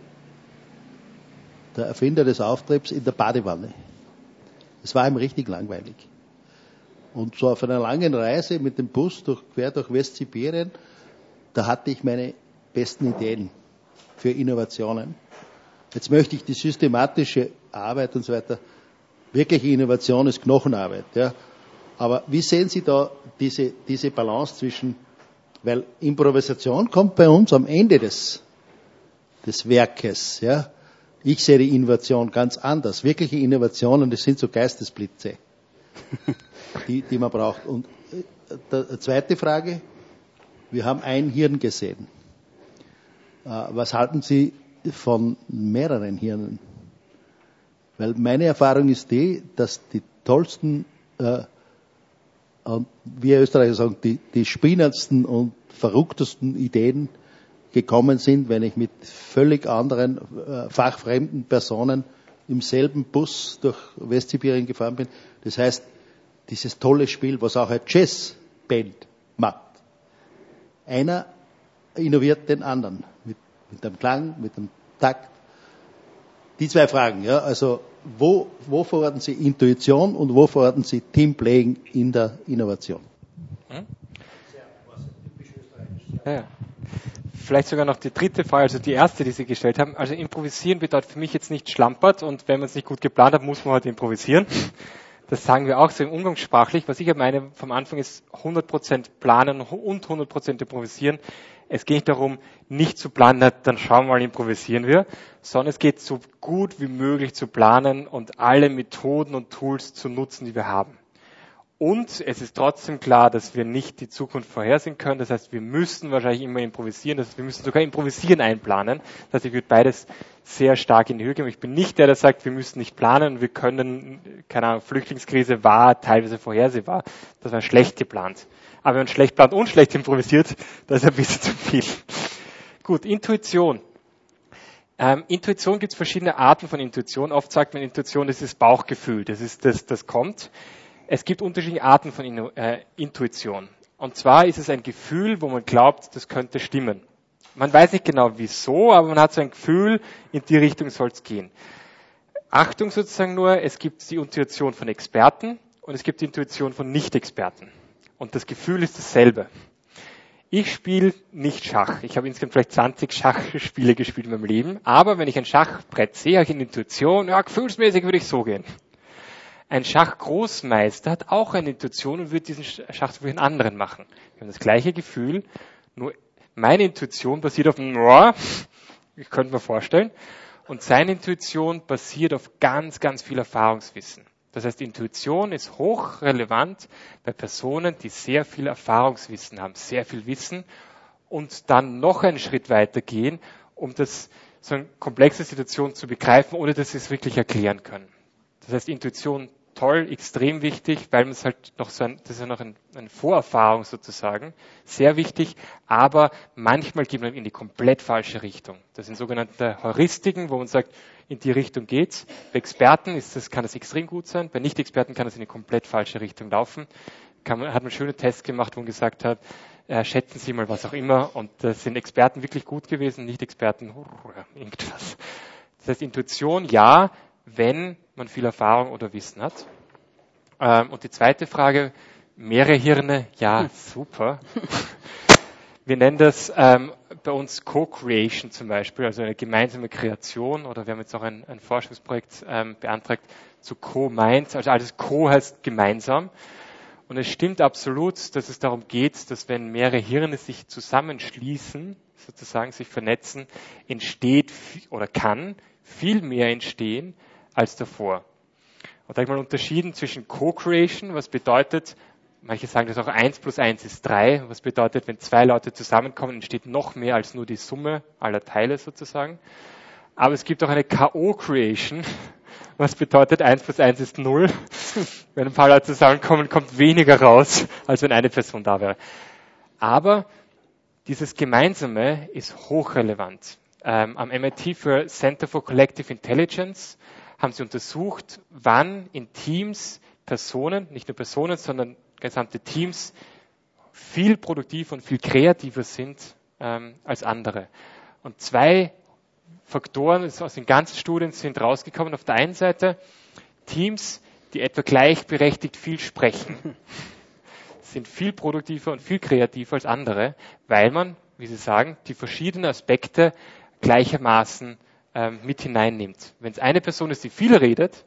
der Erfinder des Auftriebs in der Badewanne. Es war ihm richtig langweilig. Und so auf einer langen Reise mit dem Bus durch, quer durch Westsibirien, da hatte ich meine besten Ideen für Innovationen. Jetzt möchte ich die systematische Arbeit und so weiter Wirkliche Innovation ist Knochenarbeit. Ja. Aber wie sehen Sie da diese, diese Balance zwischen, weil Improvisation kommt bei uns am Ende des, des Werkes. Ja. Ich sehe die Innovation ganz anders. Wirkliche Innovationen, das sind so Geistesblitze, die, die man braucht. Und die zweite Frage, wir haben ein Hirn gesehen. Was halten Sie von mehreren Hirnen? Weil meine Erfahrung ist die, dass die tollsten, äh, wir Österreicher sagen, die, die spinnertsten und verrücktesten Ideen gekommen sind, wenn ich mit völlig anderen, äh, fachfremden Personen im selben Bus durch Westsibirien gefahren bin. Das heißt, dieses tolle Spiel, was auch ein Jazzband macht. Einer innoviert den anderen. Mit, mit dem Klang, mit dem Takt. Die zwei Fragen, ja. Also, wo, wo verorten Sie Intuition und wo verorten Sie Teamplaying in der Innovation? Hm? Ja. Vielleicht sogar noch die dritte Frage, also die erste, die Sie gestellt haben. Also improvisieren bedeutet für mich jetzt nicht schlampert und wenn man es nicht gut geplant hat, muss man halt improvisieren. Das sagen wir auch so im Umgangssprachlich. Was ich ja meine vom Anfang ist hundert Prozent planen und hundert Prozent improvisieren. Es geht nicht darum, nicht zu planen, dann schauen wir mal, improvisieren wir, sondern es geht so gut wie möglich zu planen und alle Methoden und Tools zu nutzen, die wir haben. Und es ist trotzdem klar, dass wir nicht die Zukunft vorhersehen können. Das heißt, wir müssen wahrscheinlich immer improvisieren. Das heißt, wir müssen sogar improvisieren einplanen. Das heißt, ich würde beides sehr stark in die Höhe geben. Ich bin nicht der, der sagt, wir müssen nicht planen. Wir können, keine Ahnung, Flüchtlingskrise war teilweise vorhersehbar. Das war schlecht geplant. Aber wenn man schlecht plant und schlecht improvisiert, das ist ein bisschen zu viel. Gut, Intuition. Ähm, Intuition gibt es verschiedene Arten von Intuition. Oft sagt man, Intuition, das ist Bauchgefühl. Das ist das, das kommt. Es gibt unterschiedliche Arten von äh, Intuition. Und zwar ist es ein Gefühl, wo man glaubt, das könnte stimmen. Man weiß nicht genau wieso, aber man hat so ein Gefühl, in die Richtung soll es gehen. Achtung sozusagen nur, es gibt die Intuition von Experten und es gibt die Intuition von Nicht-Experten. Und das Gefühl ist dasselbe. Ich spiele nicht Schach. Ich habe insgesamt vielleicht zwanzig Schachspiele gespielt in meinem Leben. Aber wenn ich ein Schachbrett sehe, habe ich eine Intuition, ja, gefühlsmäßig würde ich so gehen. Ein Schachgroßmeister hat auch eine Intuition und wird diesen Schach für einen anderen machen. Wir haben das gleiche Gefühl, nur meine Intuition basiert auf einem Rohr, ich könnte mir vorstellen, und seine Intuition basiert auf ganz, ganz viel Erfahrungswissen. Das heißt, Intuition ist hochrelevant bei Personen, die sehr viel Erfahrungswissen haben, sehr viel Wissen und dann noch einen Schritt weiter gehen, um das, so eine komplexe Situation zu begreifen, ohne dass sie es wirklich erklären können. Das heißt, Intuition toll, extrem wichtig, weil man es halt noch so ein, das ist ja noch ein, eine Vorerfahrung sozusagen, sehr wichtig, aber manchmal geht man in die komplett falsche Richtung. Das sind sogenannte Heuristiken, wo man sagt, in die Richtung geht's. Bei Experten ist das, kann das extrem gut sein, bei Nicht-Experten kann das in die komplett falsche Richtung laufen. Kann man, hat man schöne Tests gemacht, wo man gesagt hat, äh, schätzen Sie mal was auch immer, und da sind Experten wirklich gut gewesen, Nicht-Experten, uh, irgendwas. Das heißt, Intuition, ja, wenn man viel Erfahrung oder Wissen hat. Ähm, und die zweite Frage, mehrere Hirne, ja, super. Wir nennen das ähm, bei uns Co-Creation zum Beispiel, also eine gemeinsame Kreation, oder wir haben jetzt auch ein, ein Forschungsprojekt ähm, beantragt zu Co-Minds, also alles Co heißt gemeinsam. Und es stimmt absolut, dass es darum geht, dass wenn mehrere Hirne sich zusammenschließen, sozusagen sich vernetzen, entsteht oder kann viel mehr entstehen als davor. Und da habe ich mal unterschieden zwischen Co-Creation, was bedeutet, manche sagen das auch eins plus eins ist drei, was bedeutet, wenn zwei Leute zusammenkommen, entsteht noch mehr als nur die Summe aller Teile sozusagen. Aber es gibt auch eine K O-Creation, was bedeutet eins plus eins ist null. Wenn ein paar Leute zusammenkommen, kommt weniger raus, als wenn eine Person da wäre. Aber dieses Gemeinsame ist hochrelevant. Ähm, am M I T für Center for Collective Intelligence haben sie untersucht, wann in Teams Personen, nicht nur Personen, sondern gesamte Teams viel produktiver und viel kreativer sind ähm, als andere. Und zwei Faktoren aus den ganzen Studien sind rausgekommen. Auf der einen Seite Teams, die etwa gleichberechtigt viel sprechen, sind viel produktiver und viel kreativer als andere, weil man, wie Sie sagen, die verschiedenen Aspekte gleichermaßen ähm, mit hineinnimmt. Wenn es eine Person ist, die viel redet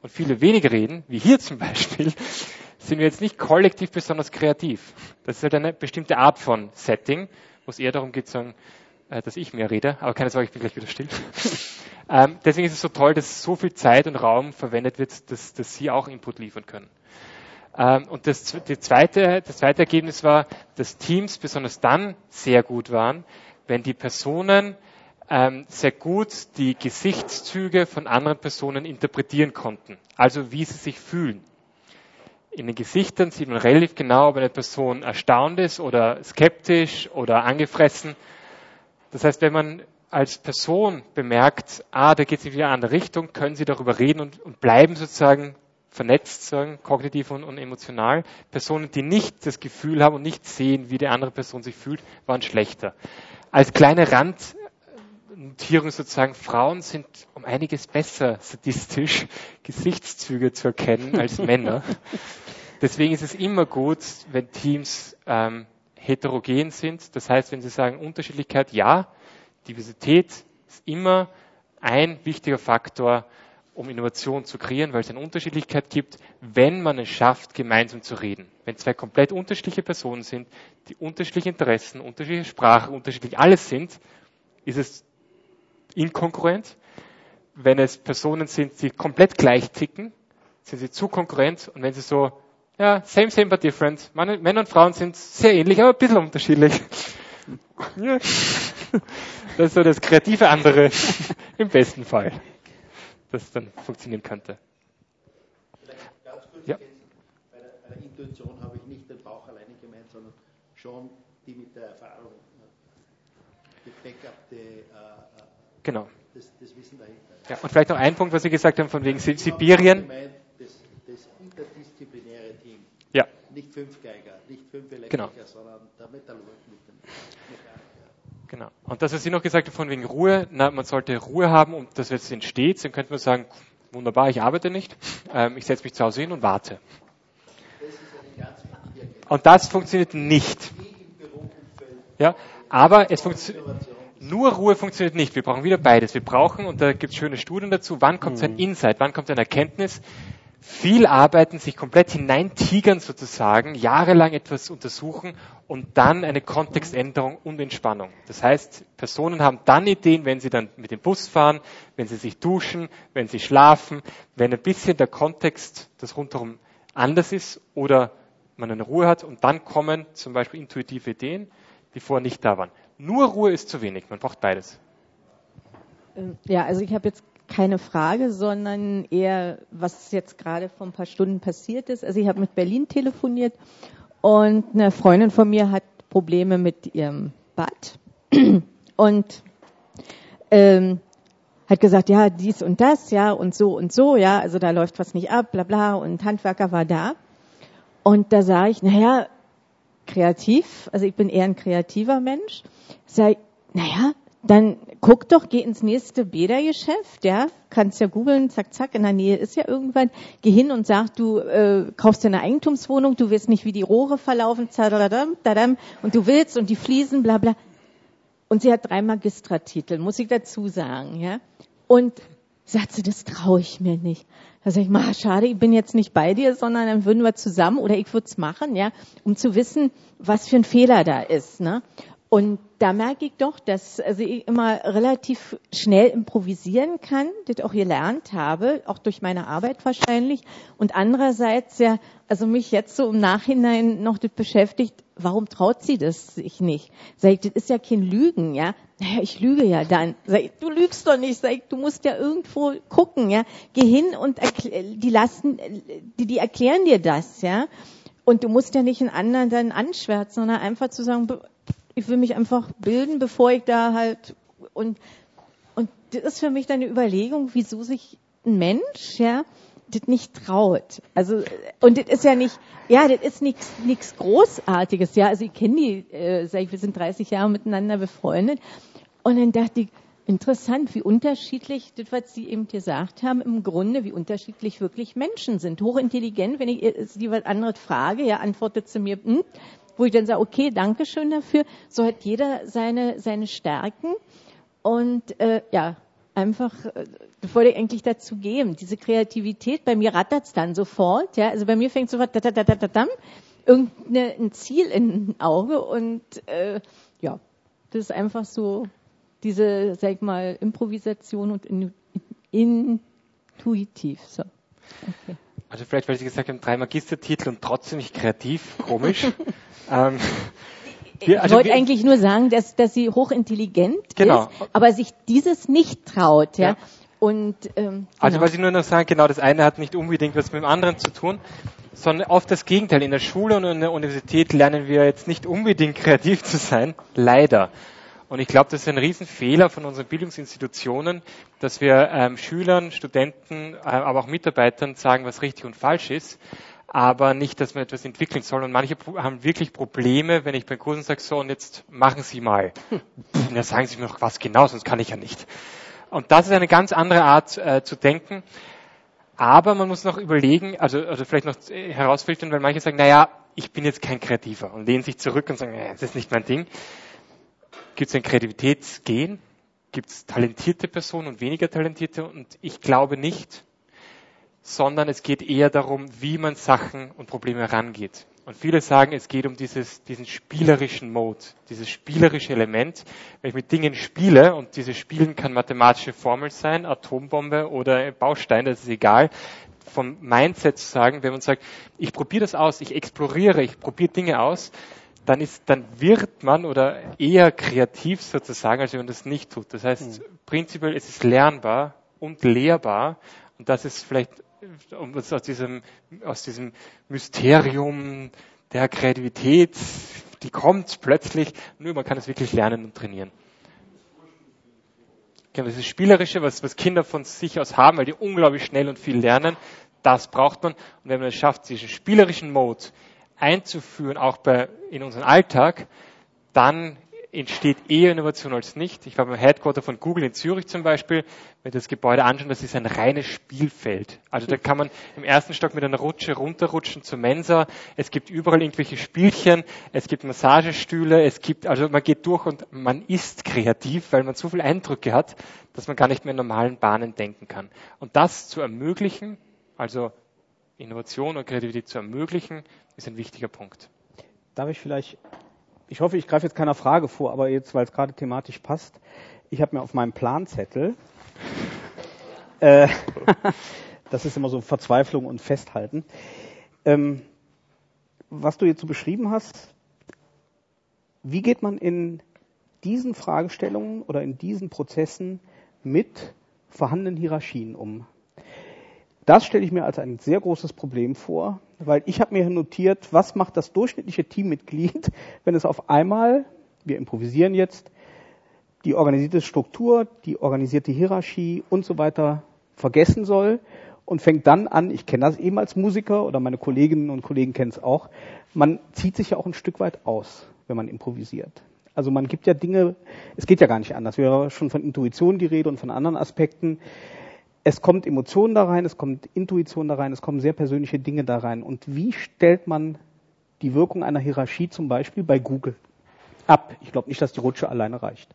und viele weniger reden, wie hier zum Beispiel, sind wir jetzt nicht kollektiv besonders kreativ. Das ist halt eine bestimmte Art von Setting, wo es eher darum geht, sagen, dass ich mehr rede, aber keine Sorge, ich bin gleich wieder still. ähm, deswegen ist es so toll, dass so viel Zeit und Raum verwendet wird, dass, dass Sie auch Input liefern können. Ähm, und das, die zweite, das zweite Ergebnis war, dass Teams besonders dann sehr gut waren, wenn die Personen ähm, sehr gut die Gesichtszüge von anderen Personen interpretieren konnten, also wie sie sich fühlen. In den Gesichtern sieht man relativ genau, ob eine Person erstaunt ist oder skeptisch oder angefressen. Das heißt, wenn man als Person bemerkt, ah, da geht es in eine andere Richtung, können Sie darüber reden und, und bleiben sozusagen vernetzt, sagen, kognitiv und, und emotional. Personen, die nicht das Gefühl haben und nicht sehen, wie die andere Person sich fühlt, waren schlechter. Als kleine Randnotierung sozusagen, Frauen sind um einiges besser statistisch Gesichtszüge zu erkennen als Männer. Deswegen ist es immer gut, wenn Teams ähm, heterogen sind. Das heißt, wenn Sie sagen Unterschiedlichkeit, ja, Diversität ist immer ein wichtiger Faktor, um Innovation zu kreieren, weil es eine Unterschiedlichkeit gibt, wenn man es schafft, gemeinsam zu reden. Wenn zwei komplett unterschiedliche Personen sind, die unterschiedliche Interessen, unterschiedliche Sprache, unterschiedlich alles sind, ist es inkongruent. Wenn es Personen sind, die komplett gleich ticken, sind sie zu konkurrent. Und wenn sie so, ja, same, same, but different. Männer und Frauen sind sehr ähnlich, aber ein bisschen unterschiedlich. Ja. Das ist so das kreative andere im besten Fall, das dann funktionieren könnte. Vielleicht ganz kurz ja. ergänzen, bei der, bei der Intuition habe ich nicht den Bauch alleine gemeint, sondern schon die mit der Erfahrung, die Backup, die, äh, genau. das, das Wissen dahinter. Ja, und vielleicht noch ein Punkt, was Sie gesagt haben, von wegen Sibirien. Gemeint, das, das interdisziplinäre Team. Ja. Nicht fünf Geiger, nicht fünf Elektriker, genau. sondern der Metallurg mit dem Mechaniker. Genau. Und das, was Sie noch gesagt haben, von wegen Ruhe, na, man sollte Ruhe haben und das jetzt entsteht, dann könnte man sagen, wunderbar, ich arbeite nicht, ähm, ich setze mich zu Hause hin und warte. Das ist eine ganz wichtige Erkenntnis. Und das funktioniert nicht. Ja, aber es funktioniert. Nur Ruhe funktioniert nicht. Wir brauchen wieder beides. Wir brauchen, und da gibt es schöne Studien dazu, wann kommt mhm. ein Insight, wann kommt eine Erkenntnis. Viel arbeiten, sich komplett hineintigern sozusagen, jahrelang etwas untersuchen und dann eine Kontextänderung und Entspannung. Das heißt, Personen haben dann Ideen, wenn sie dann mit dem Bus fahren, wenn sie sich duschen, wenn sie schlafen, wenn ein bisschen der Kontext, das rundherum anders ist oder man eine Ruhe hat und dann kommen zum Beispiel intuitive Ideen, die vorher nicht da waren. Nur Ruhe ist zu wenig, man braucht beides. Ja, also ich habe jetzt keine Frage, sondern eher, was jetzt gerade vor ein paar Stunden passiert ist. Also ich habe mit Berlin telefoniert und eine Freundin von mir hat Probleme mit ihrem Bad und ähm, hat gesagt, ja, dies und das, ja, und so und so, ja, also da läuft was nicht ab, bla bla, und Handwerker war da. Und da sage ich, naja, kreativ, also ich bin eher ein kreativer Mensch, sag ich, naja, dann guck doch, geh ins nächste Bädergeschäft, ja, kannst ja googeln, zack, zack, in der Nähe ist ja irgendwann, geh hin und sag, du äh, kaufst dir eine Eigentumswohnung, du weißt nicht, wie die Rohre verlaufen, zadadam, dadam, und du willst und die Fliesen, bla bla. Und sie hat drei Magistertitel, muss ich dazu sagen, ja. Und sagt sie, das traue ich mir nicht. Da sag ich, ma, schade, ich bin jetzt nicht bei dir, sondern dann würden wir zusammen, oder ich würde es machen, ja, um zu wissen, was für ein Fehler da ist, ne. Und da merke ich doch, dass also ich immer relativ schnell improvisieren kann, das auch gelernt habe, auch durch meine Arbeit wahrscheinlich. Und andererseits ja, also mich jetzt so im Nachhinein noch das beschäftigt, warum traut sie das sich nicht? Sag ich, das ist ja kein Lügen, ja. Naja, ich lüge ja dann. Sag ich, du lügst doch nicht. Sag ich, du musst ja irgendwo gucken, ja. Geh hin und erklä- die lassen, die, die erklären dir das, ja. Und du musst ja nicht einen anderen dann anschwärzen, sondern einfach zu sagen, ich will mich einfach bilden, bevor ich da halt, und, und das ist für mich dann eine Überlegung, wieso sich ein Mensch, ja, das nicht traut. Also, und das ist ja nicht, ja, das ist nichts, nichts Großartiges, ja, also ich kenne die, äh, sag ich, wir sind dreißig Jahre miteinander befreundet, und dann dachte ich, interessant, wie unterschiedlich, das, was Sie eben gesagt haben, im Grunde, wie unterschiedlich wirklich Menschen sind. Hochintelligent, wenn ich Sie was anderes frage, ja, antwortet sie mir, hm, wo ich dann sage, okay, danke schön dafür. So hat jeder seine seine Stärken. Und äh, ja, einfach, das wollte ich eigentlich dazu geben, diese Kreativität, bei mir rattert's dann sofort, ja, also bei mir fängt sofort da irgendein Ziel in ein Auge und äh, ja, das ist einfach so diese, sag ich mal, Improvisation und in, in, intuitiv, so. Okay. Also vielleicht, weil Sie gesagt haben, drei Magistertitel und trotzdem nicht kreativ, komisch. ähm, wir, also ich wollte wir, eigentlich nur sagen, dass, dass sie hochintelligent genau. ist, aber sich dieses nicht traut, ja. ja. Und, ähm, also genau. weil Sie nur noch sagen, genau, das eine hat nicht unbedingt was mit dem anderen zu tun, sondern oft das Gegenteil. In der Schule und in der Universität lernen wir jetzt nicht unbedingt kreativ zu sein, leider. Und ich glaube, das ist ein Riesenfehler von unseren Bildungsinstitutionen, dass wir ähm, Schülern, Studenten, äh, aber auch Mitarbeitern sagen, was richtig und falsch ist, aber nicht, dass man etwas entwickeln soll. Und manche haben wirklich Probleme, wenn ich beim Kursen sage, so, und jetzt machen Sie mal. Hm. Und dann sagen Sie mir noch was genau, sonst kann ich ja nicht. Und das ist eine ganz andere Art äh, zu denken. Aber man muss noch überlegen, also, also vielleicht noch herausfiltern, weil manche sagen, naja, ich bin jetzt kein Kreativer und lehnen sich zurück und sagen, naja, das ist nicht mein Ding. Gibt es ein Kreativitätsgen? Gibt es talentierte Personen und weniger talentierte? Und ich glaube nicht, sondern es geht eher darum, wie man Sachen und Probleme herangeht. Und viele sagen, es geht um dieses, diesen spielerischen Mode, dieses spielerische Element. Wenn ich mit Dingen spiele, und dieses Spielen kann mathematische Formel sein, Atombombe oder Baustein, das ist egal, vom Mindset zu sagen, wenn man sagt, ich probiere das aus, ich exploriere, ich probiere Dinge aus, dann ist, dann wird man oder eher kreativ sozusagen, als wenn man das nicht tut. Das heißt, mhm. prinzipiell es ist lernbar und lehrbar. Und das ist vielleicht, um aus diesem, aus diesem Mysterium der Kreativität, die kommt plötzlich, nur man kann es wirklich lernen und trainieren. Genau, das ist Spielerische, was, was Kinder von sich aus haben, weil die unglaublich schnell und viel lernen, das braucht man. Und wenn man es schafft, diesen spielerischen Mode einzuführen, auch bei, in unseren Alltag, dann entsteht eher Innovation als nicht. Ich war beim Headquarter von Google in Zürich zum Beispiel, wenn das Gebäude anschauen, das ist ein reines Spielfeld. Also da kann man im ersten Stock mit einer Rutsche runterrutschen zur Mensa. Es gibt überall irgendwelche Spielchen, es gibt Massagestühle, es gibt, also man geht durch und man ist kreativ, weil man so viele Eindrücke hat, dass man gar nicht mehr in normalen Bahnen denken kann. Und das zu ermöglichen, also Innovation und Kreativität zu ermöglichen, ist ein wichtiger Punkt. Darf ich vielleicht, ich hoffe, ich greife jetzt keiner Frage vor, aber jetzt, weil es gerade thematisch passt, ich habe mir auf meinem Planzettel, äh, das ist immer so Verzweiflung und Festhalten, ähm, was du jetzt so beschrieben hast, wie geht man in diesen Fragestellungen oder in diesen Prozessen mit vorhandenen Hierarchien um? Das stelle ich mir als ein sehr großes Problem vor, weil ich habe mir notiert, was macht das durchschnittliche Teammitglied, wenn es auf einmal, wir improvisieren jetzt, die organisierte Struktur, die organisierte Hierarchie und so weiter vergessen soll und fängt dann an, ich kenne das eben als Musiker oder meine Kolleginnen und Kollegen kennen es auch, man zieht sich ja auch ein Stück weit aus, wenn man improvisiert. Also man gibt ja Dinge, es geht ja gar nicht anders, wir haben schon von Intuition die Rede und von anderen Aspekten. Es kommt Emotionen da rein, es kommt Intuition da rein, es kommen sehr persönliche Dinge da rein. Und wie stellt man die Wirkung einer Hierarchie zum Beispiel bei Google ab? Ich glaube nicht, dass die Rutsche alleine reicht.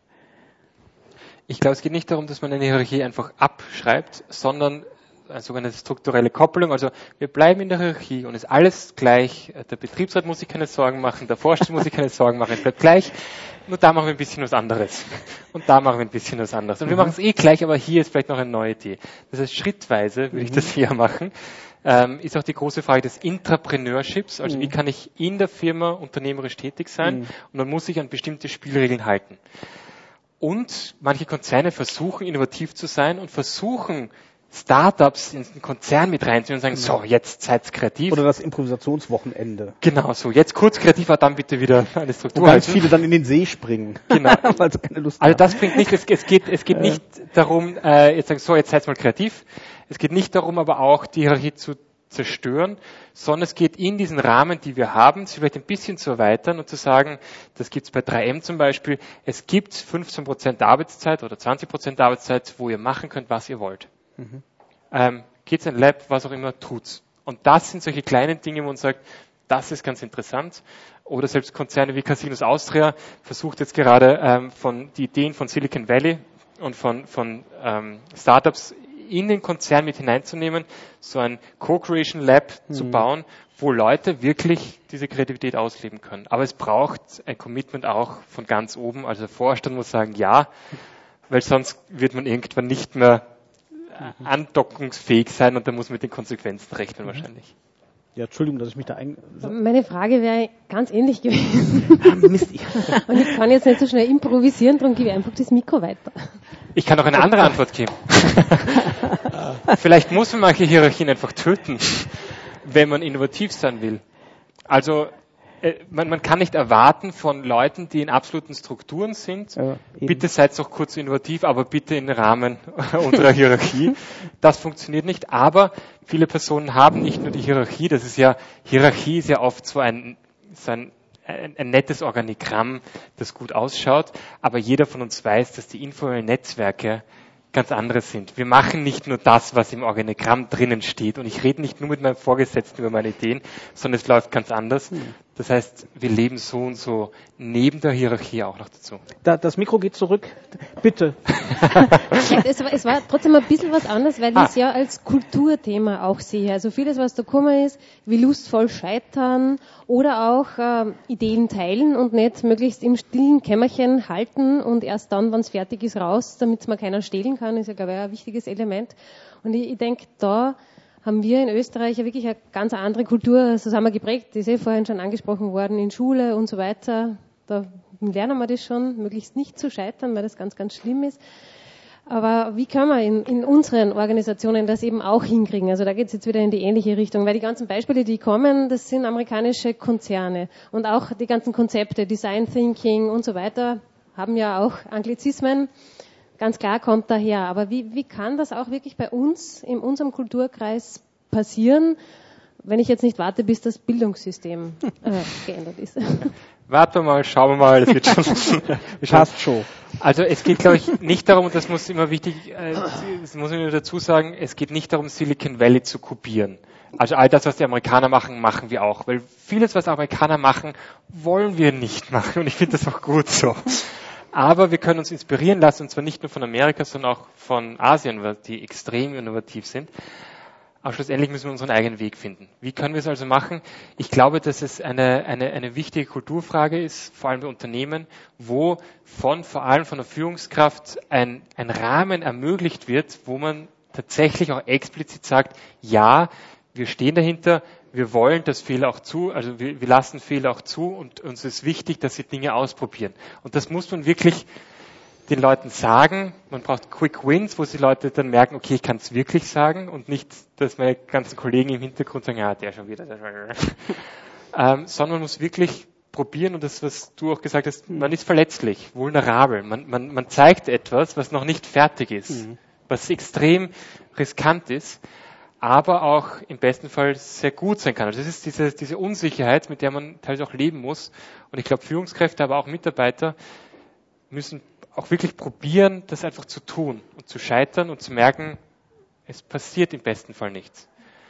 Ich glaube, es geht nicht darum, dass man eine Hierarchie einfach abschreibt, sondern eine sogenannte strukturelle Koppelung. Also wir bleiben in der Hierarchie und ist alles gleich. Der Betriebsrat muss sich keine Sorgen machen, der Vorstand muss sich keine Sorgen machen, es bleibt gleich. Nur da machen wir ein bisschen was anderes. Und da machen wir ein bisschen was anderes. Und mhm. wir machen es eh gleich, aber hier ist vielleicht noch eine neue Idee. Das heißt, schrittweise würde mhm. ich das hier machen. Ähm, ist auch die große Frage des Intrapreneurships. Also mhm. wie kann ich in der Firma unternehmerisch tätig sein? Mhm. Und man muss sich an bestimmte Spielregeln halten. Und manche Konzerne versuchen, innovativ zu sein und versuchen, Startups in den Konzern mit reinzunehmen und sagen, genau. so, jetzt seid's kreativ. Oder das Improvisationswochenende. Genau, so, jetzt kurz kreativ, aber dann bitte wieder eine Struktur. Und ganz viele dann in den See springen. Genau. Weil sie keine Lust also haben. das bringt nicht, es, es geht, es geht nicht darum, äh, jetzt sagen, so, jetzt seid's mal kreativ. Es geht nicht darum, aber auch die Hierarchie zu zerstören, sondern es geht in diesen Rahmen, die wir haben, sie vielleicht ein bisschen zu erweitern und zu sagen, das gibt's bei drei M zum Beispiel, es gibt fünfzehn Prozent Arbeitszeit oder zwanzig Prozent Arbeitszeit, wo ihr machen könnt, was ihr wollt. Mhm. Ähm, geht's in ein Lab, was auch immer, tut's. Und das sind solche kleinen Dinge, wo man sagt, das ist ganz interessant. Oder selbst Konzerne wie Casinos Austria versucht jetzt gerade ähm, von die Ideen von Silicon Valley und von, von ähm, Startups in den Konzern mit hineinzunehmen, so ein Co-Creation Lab mhm. zu bauen, wo Leute wirklich diese Kreativität ausleben können. Aber es braucht ein Commitment auch von ganz oben. Also der Vorstand muss sagen, ja, weil sonst wird man irgendwann nicht mehr mhm. andockungsfähig sein und dann muss man mit den Konsequenzen rechnen mhm. wahrscheinlich. Ja, Entschuldigung, dass ich mich da ein... Meine Frage wäre ganz ähnlich gewesen. Ah, Mist. Und ich kann jetzt nicht so schnell improvisieren, darum gebe ich einfach das Mikro weiter. Ich kann auch eine andere Antwort geben. Vielleicht muss man manche Hierarchien einfach töten, wenn man innovativ sein will. Also äh, man, man kann nicht erwarten von Leuten, die in absoluten Strukturen sind, ja, bitte seid doch kurz innovativ, aber bitte im Rahmen unserer Hierarchie. Das funktioniert nicht, aber viele Personen haben nicht nur die Hierarchie, das ist ja, Hierarchie ist ja oft so ein, so ein Ein, ein nettes Organigramm, das gut ausschaut, aber jeder von uns weiß, dass die informellen Netzwerke ganz anderes sind. Wir machen nicht nur das, was im Organigramm drinnen steht, und ich rede nicht nur mit meinem Vorgesetzten über meine Ideen, sondern es läuft ganz anders. Das heißt, wir leben so und so neben der Hierarchie auch noch dazu. Da, das Mikro geht zurück. Bitte. Ja, es, war, es war trotzdem ein bisschen was anderes, weil ah. ich es ja als Kulturthema auch sehe. Also vieles, was da gekommen ist, wie lustvoll scheitern oder auch äh, Ideen teilen und nicht möglichst im stillen Kämmerchen halten und erst dann, wenn es fertig ist, raus, damit es mal keiner stehlen kann, ist ja, glaube ich, ein wichtiges Element. Und ich, ich denke, da haben wir in Österreich ja wirklich eine ganz andere Kultur zusammen geprägt. Das ist eh vorhin schon angesprochen worden, in Schule und so weiter. Da lernen wir das schon, möglichst nicht zu scheitern, weil das ganz, ganz schlimm ist. Aber wie können wir in, in unseren Organisationen das eben auch hinkriegen? Also da geht es jetzt wieder in die ähnliche Richtung, weil die ganzen Beispiele, die kommen, das sind amerikanische Konzerne. Und auch die ganzen Konzepte, Design Thinking und so weiter, haben ja auch Anglizismen. Ganz klar kommt daher. Aber wie, wie kann das auch wirklich bei uns, in unserem Kulturkreis passieren, wenn ich jetzt nicht warte, bis das Bildungssystem äh, geändert ist? Warten wir mal, schauen wir mal, das wird schon. Passt schon. Also es geht, glaube ich, nicht darum, und das muss immer wichtig, äh, das muss ich nur dazu sagen, es geht nicht darum, Silicon Valley zu kopieren. Also all das, was die Amerikaner machen, machen wir auch. Weil vieles, was Amerikaner machen, wollen wir nicht machen. Und ich finde das auch gut so. Aber wir können uns inspirieren lassen, und zwar nicht nur von Amerika, sondern auch von Asien, weil die extrem innovativ sind. Aber schlussendlich müssen wir unseren eigenen Weg finden. Wie können wir es also machen? Ich glaube, dass es eine, eine, eine wichtige Kulturfrage ist, vor allem bei Unternehmen, wo von, vor allem von der Führungskraft ein, ein Rahmen ermöglicht wird, wo man tatsächlich auch explizit sagt, ja, wir stehen dahinter, wir wollen das Fehler auch zu, also wir, wir lassen Fehler auch zu, und uns ist wichtig, dass sie Dinge ausprobieren. Und das muss man wirklich den Leuten sagen. Man braucht Quick Wins, wo die Leute dann merken, okay, ich kann es wirklich sagen, und nicht, dass meine ganzen Kollegen im Hintergrund sagen, ja, der schon wieder. Der schon wieder. ähm, sondern man muss wirklich probieren, und das, was du auch gesagt hast, man ist verletzlich, vulnerabel. Man, man, man zeigt etwas, was noch nicht fertig ist, mhm. was extrem riskant ist, aber auch im besten Fall sehr gut sein kann. Also das ist diese, diese Unsicherheit, mit der man teilweise auch leben muss. Und ich glaube, Führungskräfte, aber auch Mitarbeiter müssen auch wirklich probieren, das einfach zu tun und zu scheitern und zu merken, es passiert im besten Fall nichts.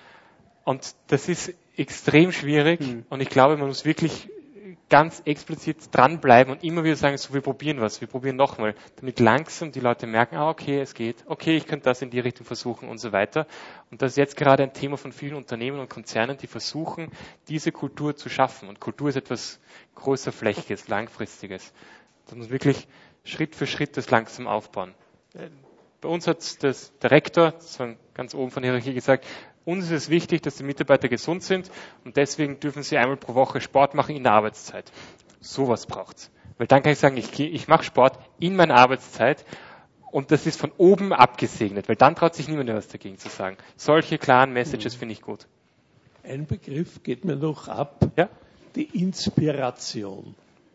Und das ist extrem schwierig, mhm. und ich glaube, man muss wirklich ganz explizit dranbleiben und immer wieder sagen, so, wir probieren was, wir probieren nochmal, damit langsam die Leute merken, ah, okay, es geht, okay, ich könnte das in die Richtung versuchen und so weiter. Und das ist jetzt gerade ein Thema von vielen Unternehmen und Konzernen, die versuchen, diese Kultur zu schaffen. Und Kultur ist etwas größerflächiges, langfristiges. Da muss wirklich Schritt für Schritt das langsam aufbauen. Bei uns hat das, der Rektor, so ganz oben von der Hierarchie, gesagt, uns ist es wichtig, dass die Mitarbeiter gesund sind, und deswegen dürfen sie einmal pro Woche Sport machen in der Arbeitszeit. Sowas braucht's. Weil dann kann ich sagen, ich, ich mache Sport in meiner Arbeitszeit, und das ist von oben abgesegnet, weil dann traut sich niemand mehr was dagegen zu sagen. Solche klaren Messages finde ich gut. Ein Begriff geht mir noch ab, ja? Die Inspiration.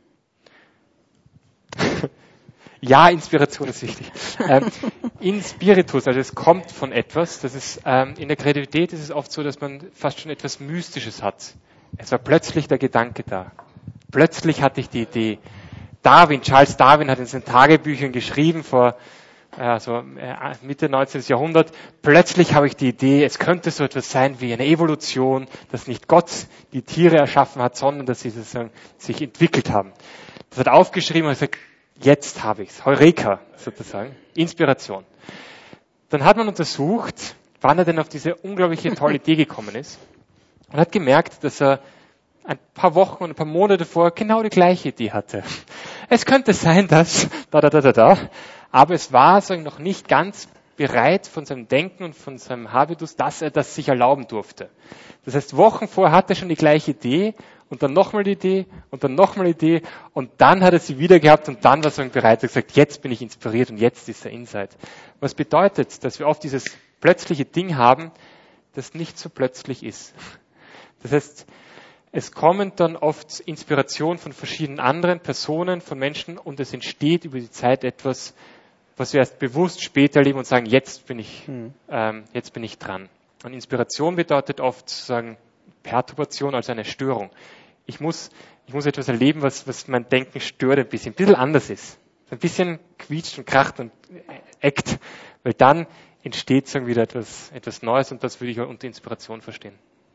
Ja, Inspiration ist wichtig. ähm, in Spiritus, also es kommt von etwas, das ist, ähm, in der Kreativität ist es oft so, dass man fast schon etwas Mystisches hat. Es war plötzlich der Gedanke da. Plötzlich hatte ich die Idee. Darwin, Charles Darwin hat in seinen Tagebüchern geschrieben vor äh, so, äh, Mitte neunzehnten Jahrhundert, plötzlich habe ich die Idee, es könnte so etwas sein wie eine Evolution, dass nicht Gott die Tiere erschaffen hat, sondern dass sie sozusagen sich entwickelt haben. Das hat aufgeschrieben und gesagt, jetzt habe ich es, Heureka sozusagen, Inspiration. Dann hat man untersucht, wann er denn auf diese unglaubliche tolle Idee gekommen ist und hat gemerkt, dass er ein paar Wochen und ein paar Monate vorher genau die gleiche Idee hatte. Es könnte sein, dass da, da, da, da, da, aber es war sagen, noch nicht ganz bereit von seinem Denken und von seinem Habitus, dass er das sich erlauben durfte. Das heißt, Wochen vorher hatte er schon die gleiche Idee und dann nochmal die Idee und dann nochmal die Idee und dann hat er sie wieder gehabt und dann war er bereit und gesagt, jetzt bin ich inspiriert und jetzt ist der Insight. Was bedeutet, dass wir oft dieses plötzliche Ding haben, das nicht so plötzlich ist. Das heißt, es kommen dann oft Inspirationen von verschiedenen anderen Personen, von Menschen und es entsteht über die Zeit etwas, was wir erst bewusst später erleben und sagen, jetzt bin ich, hm. ähm, jetzt bin ich dran. Und Inspiration bedeutet oft sozusagen Perturbation, also eine Störung. Ich muss, ich muss etwas erleben, was, was mein Denken stört ein bisschen, ein bisschen anders ist. Ein bisschen quietscht und kracht und eckt, weil dann entsteht sagen wieder etwas, etwas Neues und das würde ich unter Inspiration verstehen.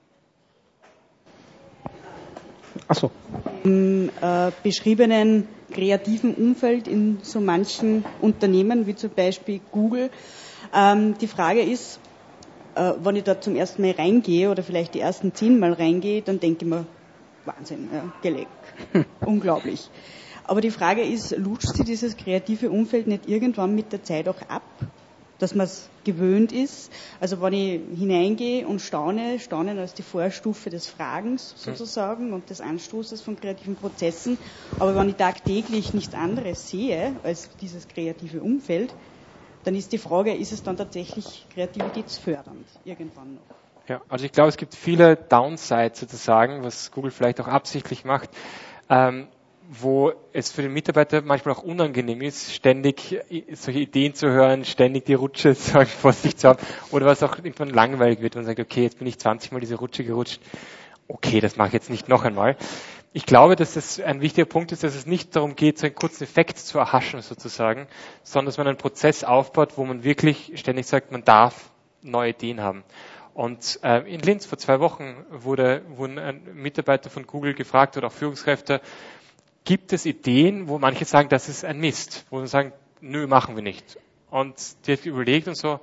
Ach so. Im äh, beschriebenen kreativen Umfeld in so manchen Unternehmen, wie zum Beispiel Google, ähm, die Frage ist, äh, wenn ich da zum ersten Mal reingehe oder vielleicht die ersten zehn Mal reingehe, dann denke ich mir, Wahnsinn, ja, Geleck, hm. unglaublich. Aber die Frage ist, lutscht sich dieses kreative Umfeld nicht irgendwann mit der Zeit auch ab? Dass man es gewöhnt ist. Also wenn ich hineingehe und staune, staunen als die Vorstufe des Fragens sozusagen und des Anstoßes von kreativen Prozessen. Aber wenn ich tagtäglich nichts anderes sehe als dieses kreative Umfeld, dann ist die Frage, ist es dann tatsächlich kreativitätsfördernd irgendwann noch? Ja, also ich glaube, es gibt viele Downsides sozusagen, was Google vielleicht auch absichtlich macht. Ähm, wo es für den Mitarbeiter manchmal auch unangenehm ist, ständig solche Ideen zu hören, ständig die Rutsche sagen, vor sich zu haben, oder was auch irgendwann langweilig wird und sagt, okay, jetzt bin ich zwanzig Mal diese Rutsche gerutscht, okay, das mache ich jetzt nicht noch einmal. Ich glaube, dass das ein wichtiger Punkt ist, dass es nicht darum geht, so einen kurzen Effekt zu erhaschen sozusagen, sondern dass man einen Prozess aufbaut, wo man wirklich ständig sagt, man darf neue Ideen haben. Und äh, in Linz vor zwei Wochen wurde, wurden ein Mitarbeiter von Google gefragt oder auch Führungskräfte, gibt es Ideen, wo manche sagen, das ist ein Mist, wo sie sagen, nö, machen wir nicht. Und die hat überlegt und so,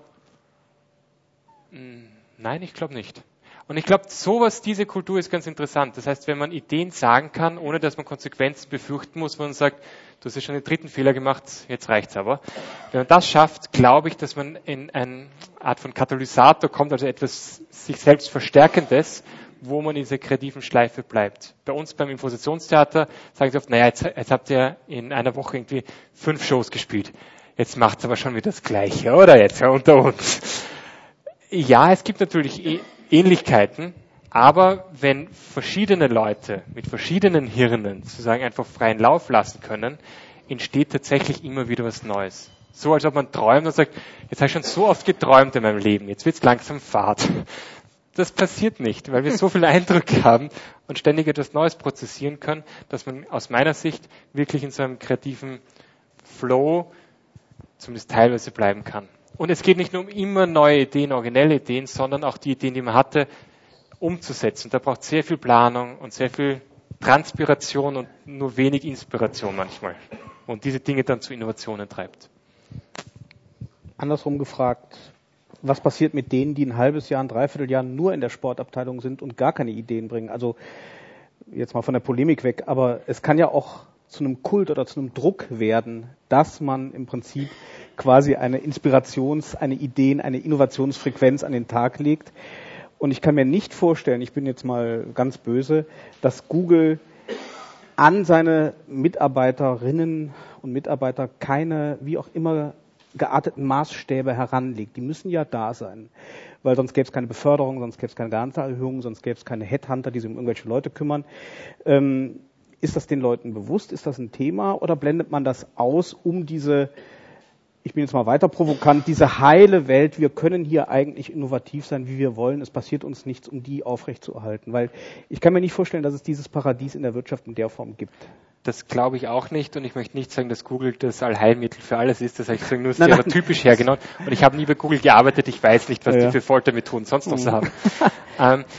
nein, ich glaube nicht. Und ich glaube, sowas, diese Kultur ist ganz interessant. Das heißt, wenn man Ideen sagen kann, ohne dass man Konsequenzen befürchten muss, wo man sagt, du hast ja schon den dritten Fehler gemacht, jetzt reicht's aber. Wenn man das schafft, glaube ich, dass man in eine Art von Katalysator kommt, also etwas sich selbst Verstärkendes, wo man in dieser kreativen Schleife bleibt. Bei uns beim Improvisationstheater sagen sie oft, naja, jetzt, jetzt habt ihr in einer Woche irgendwie fünf Shows gespielt. Jetzt macht's aber schon wieder das Gleiche, oder? Jetzt ja unter uns. Ja, es gibt natürlich Ähnlichkeiten, aber wenn verschiedene Leute mit verschiedenen Hirnen sozusagen einfach freien Lauf lassen können, entsteht tatsächlich immer wieder was Neues. So, als ob man träumt und sagt, jetzt habe ich schon so oft geträumt in meinem Leben, jetzt wird's langsam Fahrt. Das passiert nicht, weil wir so viele Eindrücke haben und ständig etwas Neues prozessieren können, dass man aus meiner Sicht wirklich in so einem kreativen Flow zumindest teilweise bleiben kann. Und es geht nicht nur um immer neue Ideen, originelle Ideen, sondern auch die Ideen, die man hatte, umzusetzen. Da braucht es sehr viel Planung und sehr viel Transpiration und nur wenig Inspiration manchmal. Und diese Dinge dann zu Innovationen treibt. Andersrum gefragt, was passiert mit denen, die ein halbes Jahr, ein Dreivierteljahr nur in der Sportabteilung sind und gar keine Ideen bringen? Also jetzt mal von der Polemik weg, aber es kann ja auch zu einem Kult oder zu einem Druck werden, dass man im Prinzip quasi eine Inspirations-, eine Ideen-, eine Innovationsfrequenz an den Tag legt. Und ich kann mir nicht vorstellen, ich bin jetzt mal ganz böse, dass Google an seine Mitarbeiterinnen und Mitarbeiter keine, wie auch immer, gearteten Maßstäbe heranlegt. Die müssen ja da sein, weil sonst gäbe es keine Beförderung, sonst gäbe es keine Gehaltserhöhung, sonst gäbe es keine Headhunter, die sich um irgendwelche Leute kümmern. Ähm, ist das den Leuten bewusst? Ist das ein Thema? Oder blendet man das aus, um diese, ich bin jetzt mal weiter provokant, diese heile Welt, wir können hier eigentlich innovativ sein, wie wir wollen, es passiert uns nichts, um die aufrechtzuerhalten? Weil ich kann mir nicht vorstellen, dass es dieses Paradies in der Wirtschaft in der Form gibt. Das glaube ich auch nicht und ich möchte nicht sagen, dass Google das Allheilmittel für alles ist, das habe ich nur stereotypisch hergenommen. Und ich habe nie bei Google gearbeitet, ich weiß nicht, was ja, die für Foltermethoden sonst noch so haben. ähm,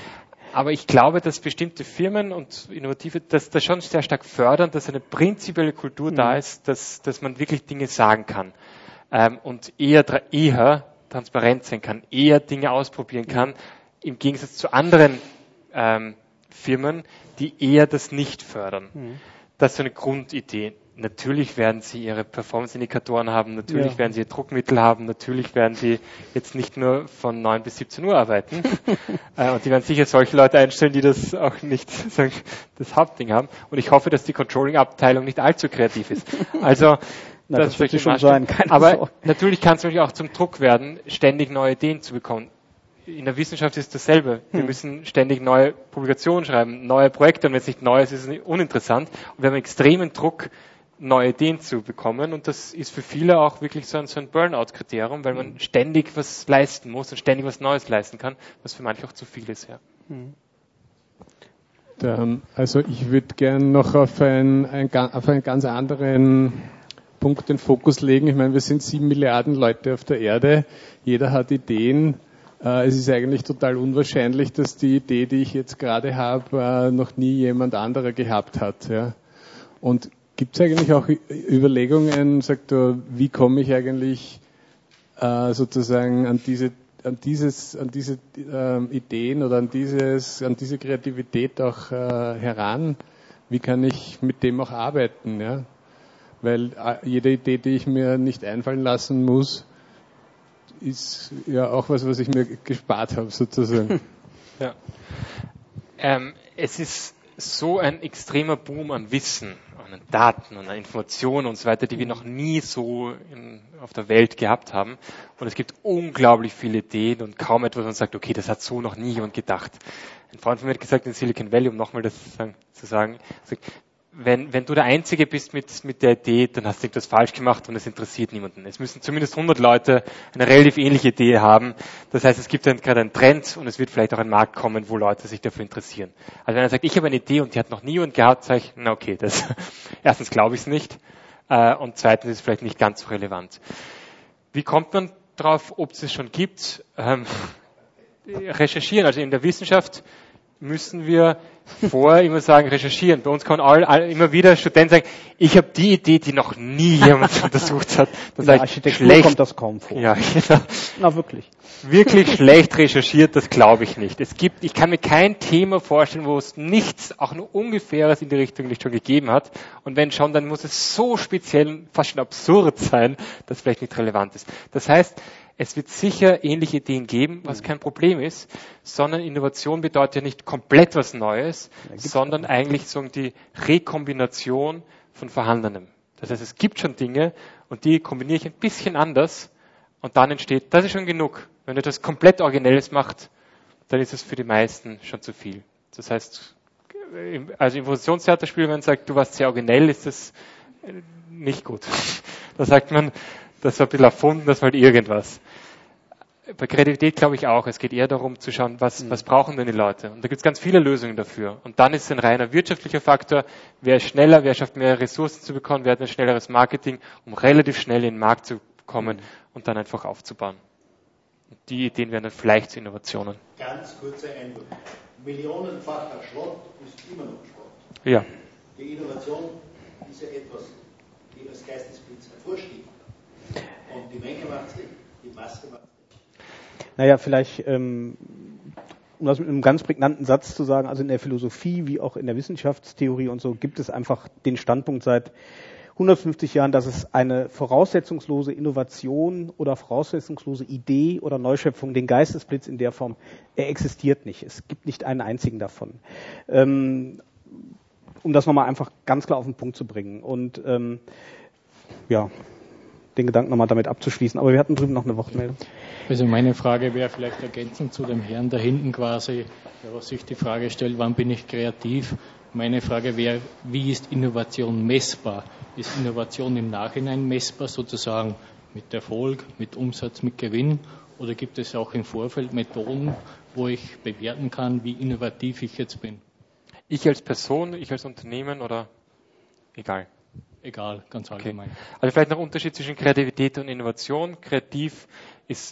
Aber ich glaube, dass bestimmte Firmen und Innovative das, das schon sehr stark fördern, dass eine prinzipielle Kultur mhm. da ist, dass, dass man wirklich Dinge sagen kann ähm, und eher, eher transparent sein kann, eher Dinge ausprobieren kann, im Gegensatz zu anderen ähm, Firmen, die eher das nicht fördern. Mhm. Das ist so eine Grundidee. Natürlich werden sie ihre Performance-Indikatoren haben, natürlich ja. werden sie ihr Druckmittel haben, natürlich werden sie jetzt nicht nur von neun bis siebzehn Uhr arbeiten. äh, und die werden sicher solche Leute einstellen, die das auch nicht sagen, das Hauptding haben. Und ich hoffe, dass die Controlling-Abteilung nicht allzu kreativ ist. Also, Na, das, das wird schon sein, keine Aber Sorge. natürlich kann es natürlich auch zum Druck werden, ständig neue Ideen zu bekommen. In der Wissenschaft ist dasselbe. Wir hm. müssen ständig neue Publikationen schreiben, neue Projekte. Und wenn es nicht neu ist, ist es uninteressant. Und wir haben einen extremen Druck, neue Ideen zu bekommen. Und das ist für viele auch wirklich so ein, so ein Burnout-Kriterium, weil man ständig was leisten muss und ständig was Neues leisten kann, was für manche auch zu viel ist. Ja. Mhm. Also ich würde gern noch auf, ein, ein, auf einen ganz anderen Punkt den Fokus legen. Ich meine, wir sind sieben Milliarden Leute auf der Erde. Jeder hat Ideen. Es ist eigentlich total unwahrscheinlich, dass die Idee, die ich jetzt gerade habe, noch nie jemand anderer gehabt hat. Ja. Und gibt es eigentlich auch Überlegungen, sagt du, wie komme ich eigentlich äh, sozusagen an diese, an dieses, an diese äh, Ideen oder an dieses, an diese Kreativität auch äh, heran? Wie kann ich mit dem auch arbeiten? Ja? Weil äh, jede Idee, die ich mir nicht einfallen lassen muss, ist ja auch was, was ich mir gespart habe, sozusagen. Ja. Ähm, es ist so ein extremer Boom an Wissen, an Daten und an Informationen und so weiter, die wir noch nie so in, auf der Welt gehabt haben. Und es gibt unglaublich viele Ideen und kaum etwas, wo man sagt, okay, das hat so noch nie jemand gedacht. Ein Freund von mir hat gesagt, in Silicon Valley, um nochmal das zu sagen, zu sagen sagt, wenn, wenn du der Einzige bist mit, mit der Idee, dann hast du etwas falsch gemacht und es interessiert niemanden. Es müssen zumindest hundert Leute eine relativ ähnliche Idee haben. Das heißt, es gibt dann gerade einen Trend und es wird vielleicht auch ein Markt kommen, wo Leute sich dafür interessieren. Also wenn er sagt, ich habe eine Idee und die hat noch nie jemand gehabt, sage ich, na okay, das, erstens glaube ich es nicht äh, und zweitens ist es vielleicht nicht ganz so relevant. Wie kommt man drauf, ob es es schon gibt? Ähm, recherchieren, also in der Wissenschaft müssen wir vorher immer sagen, recherchieren. Bei uns kann all, all, immer wieder Studenten sagen, ich habe die Idee, die noch nie jemand untersucht hat. In der Architektur schlecht, kommt das kaum vor. Ja, genau. Na wirklich. Wirklich schlecht recherchiert, das glaube ich nicht. Es gibt, ich kann mir kein Thema vorstellen, wo es nichts, auch nur ungefähres in die Richtung nicht schon gegeben hat. Und wenn schon, dann muss es so speziell, fast schon absurd sein, dass es vielleicht nicht relevant ist. Das heißt, es wird sicher ähnliche Ideen geben, was kein Problem ist, sondern Innovation bedeutet ja nicht komplett was Neues, ja, sondern eigentlich so die Rekombination von Vorhandenem. Das heißt, es gibt schon Dinge und die kombiniere ich ein bisschen anders und dann entsteht, das ist schon genug. Wenn ihr etwas komplett Originelles macht, dann ist es für die meisten schon zu viel. Das heißt, also Improvisationstheaterspiel, wenn man sagt, du warst sehr originell, ist das nicht gut. Da sagt man, das war ein bisschen erfunden, das war halt irgendwas. Bei Kreativität glaube ich auch, es geht eher darum zu schauen, was, mhm. was brauchen denn die Leute? Und da gibt es ganz viele Lösungen dafür. Und dann ist es ein reiner wirtschaftlicher Faktor, wer ist schneller, wer schafft mehr Ressourcen zu bekommen, wer hat ein schnelleres Marketing, um relativ schnell in den Markt zu kommen mhm. und dann einfach aufzubauen. Und die Ideen werden dann vielleicht zu Innovationen. Ganz kurze Einwurf. Millionenfacher Schrott ist immer noch Schrott. Ja. Die Innovation ist ja etwas, die als Geistesblitz hervorsticht. Und die Menge macht es nicht, die Masse macht es nicht. Naja, vielleicht, ähm, um das mit einem ganz prägnanten Satz zu sagen, also in der Philosophie wie auch in der Wissenschaftstheorie und so gibt es einfach den Standpunkt seit hundertfünfzig Jahren, dass es eine voraussetzungslose Innovation oder voraussetzungslose Idee oder Neuschöpfung, den Geistesblitz in der Form, er existiert nicht. Es gibt nicht einen einzigen davon. Ähm, um das nochmal einfach ganz klar auf den Punkt zu bringen. Und ähm, ja, den Gedanken nochmal damit abzuschließen. Aber wir hatten drüben noch eine Wortmeldung. Also meine Frage wäre vielleicht ergänzend zu dem Herrn da hinten quasi, der was sich die Frage stellt, wann bin ich kreativ? Meine Frage wäre, wie ist Innovation messbar? Ist Innovation im Nachhinein messbar, sozusagen mit Erfolg, mit Umsatz, mit Gewinn? Oder gibt es auch im Vorfeld Methoden, wo ich bewerten kann, wie innovativ ich jetzt bin? Ich als Person, ich als Unternehmen oder egal? Egal, ganz allgemein. Okay. Also vielleicht noch ein Unterschied zwischen Kreativität und Innovation. Kreativ ist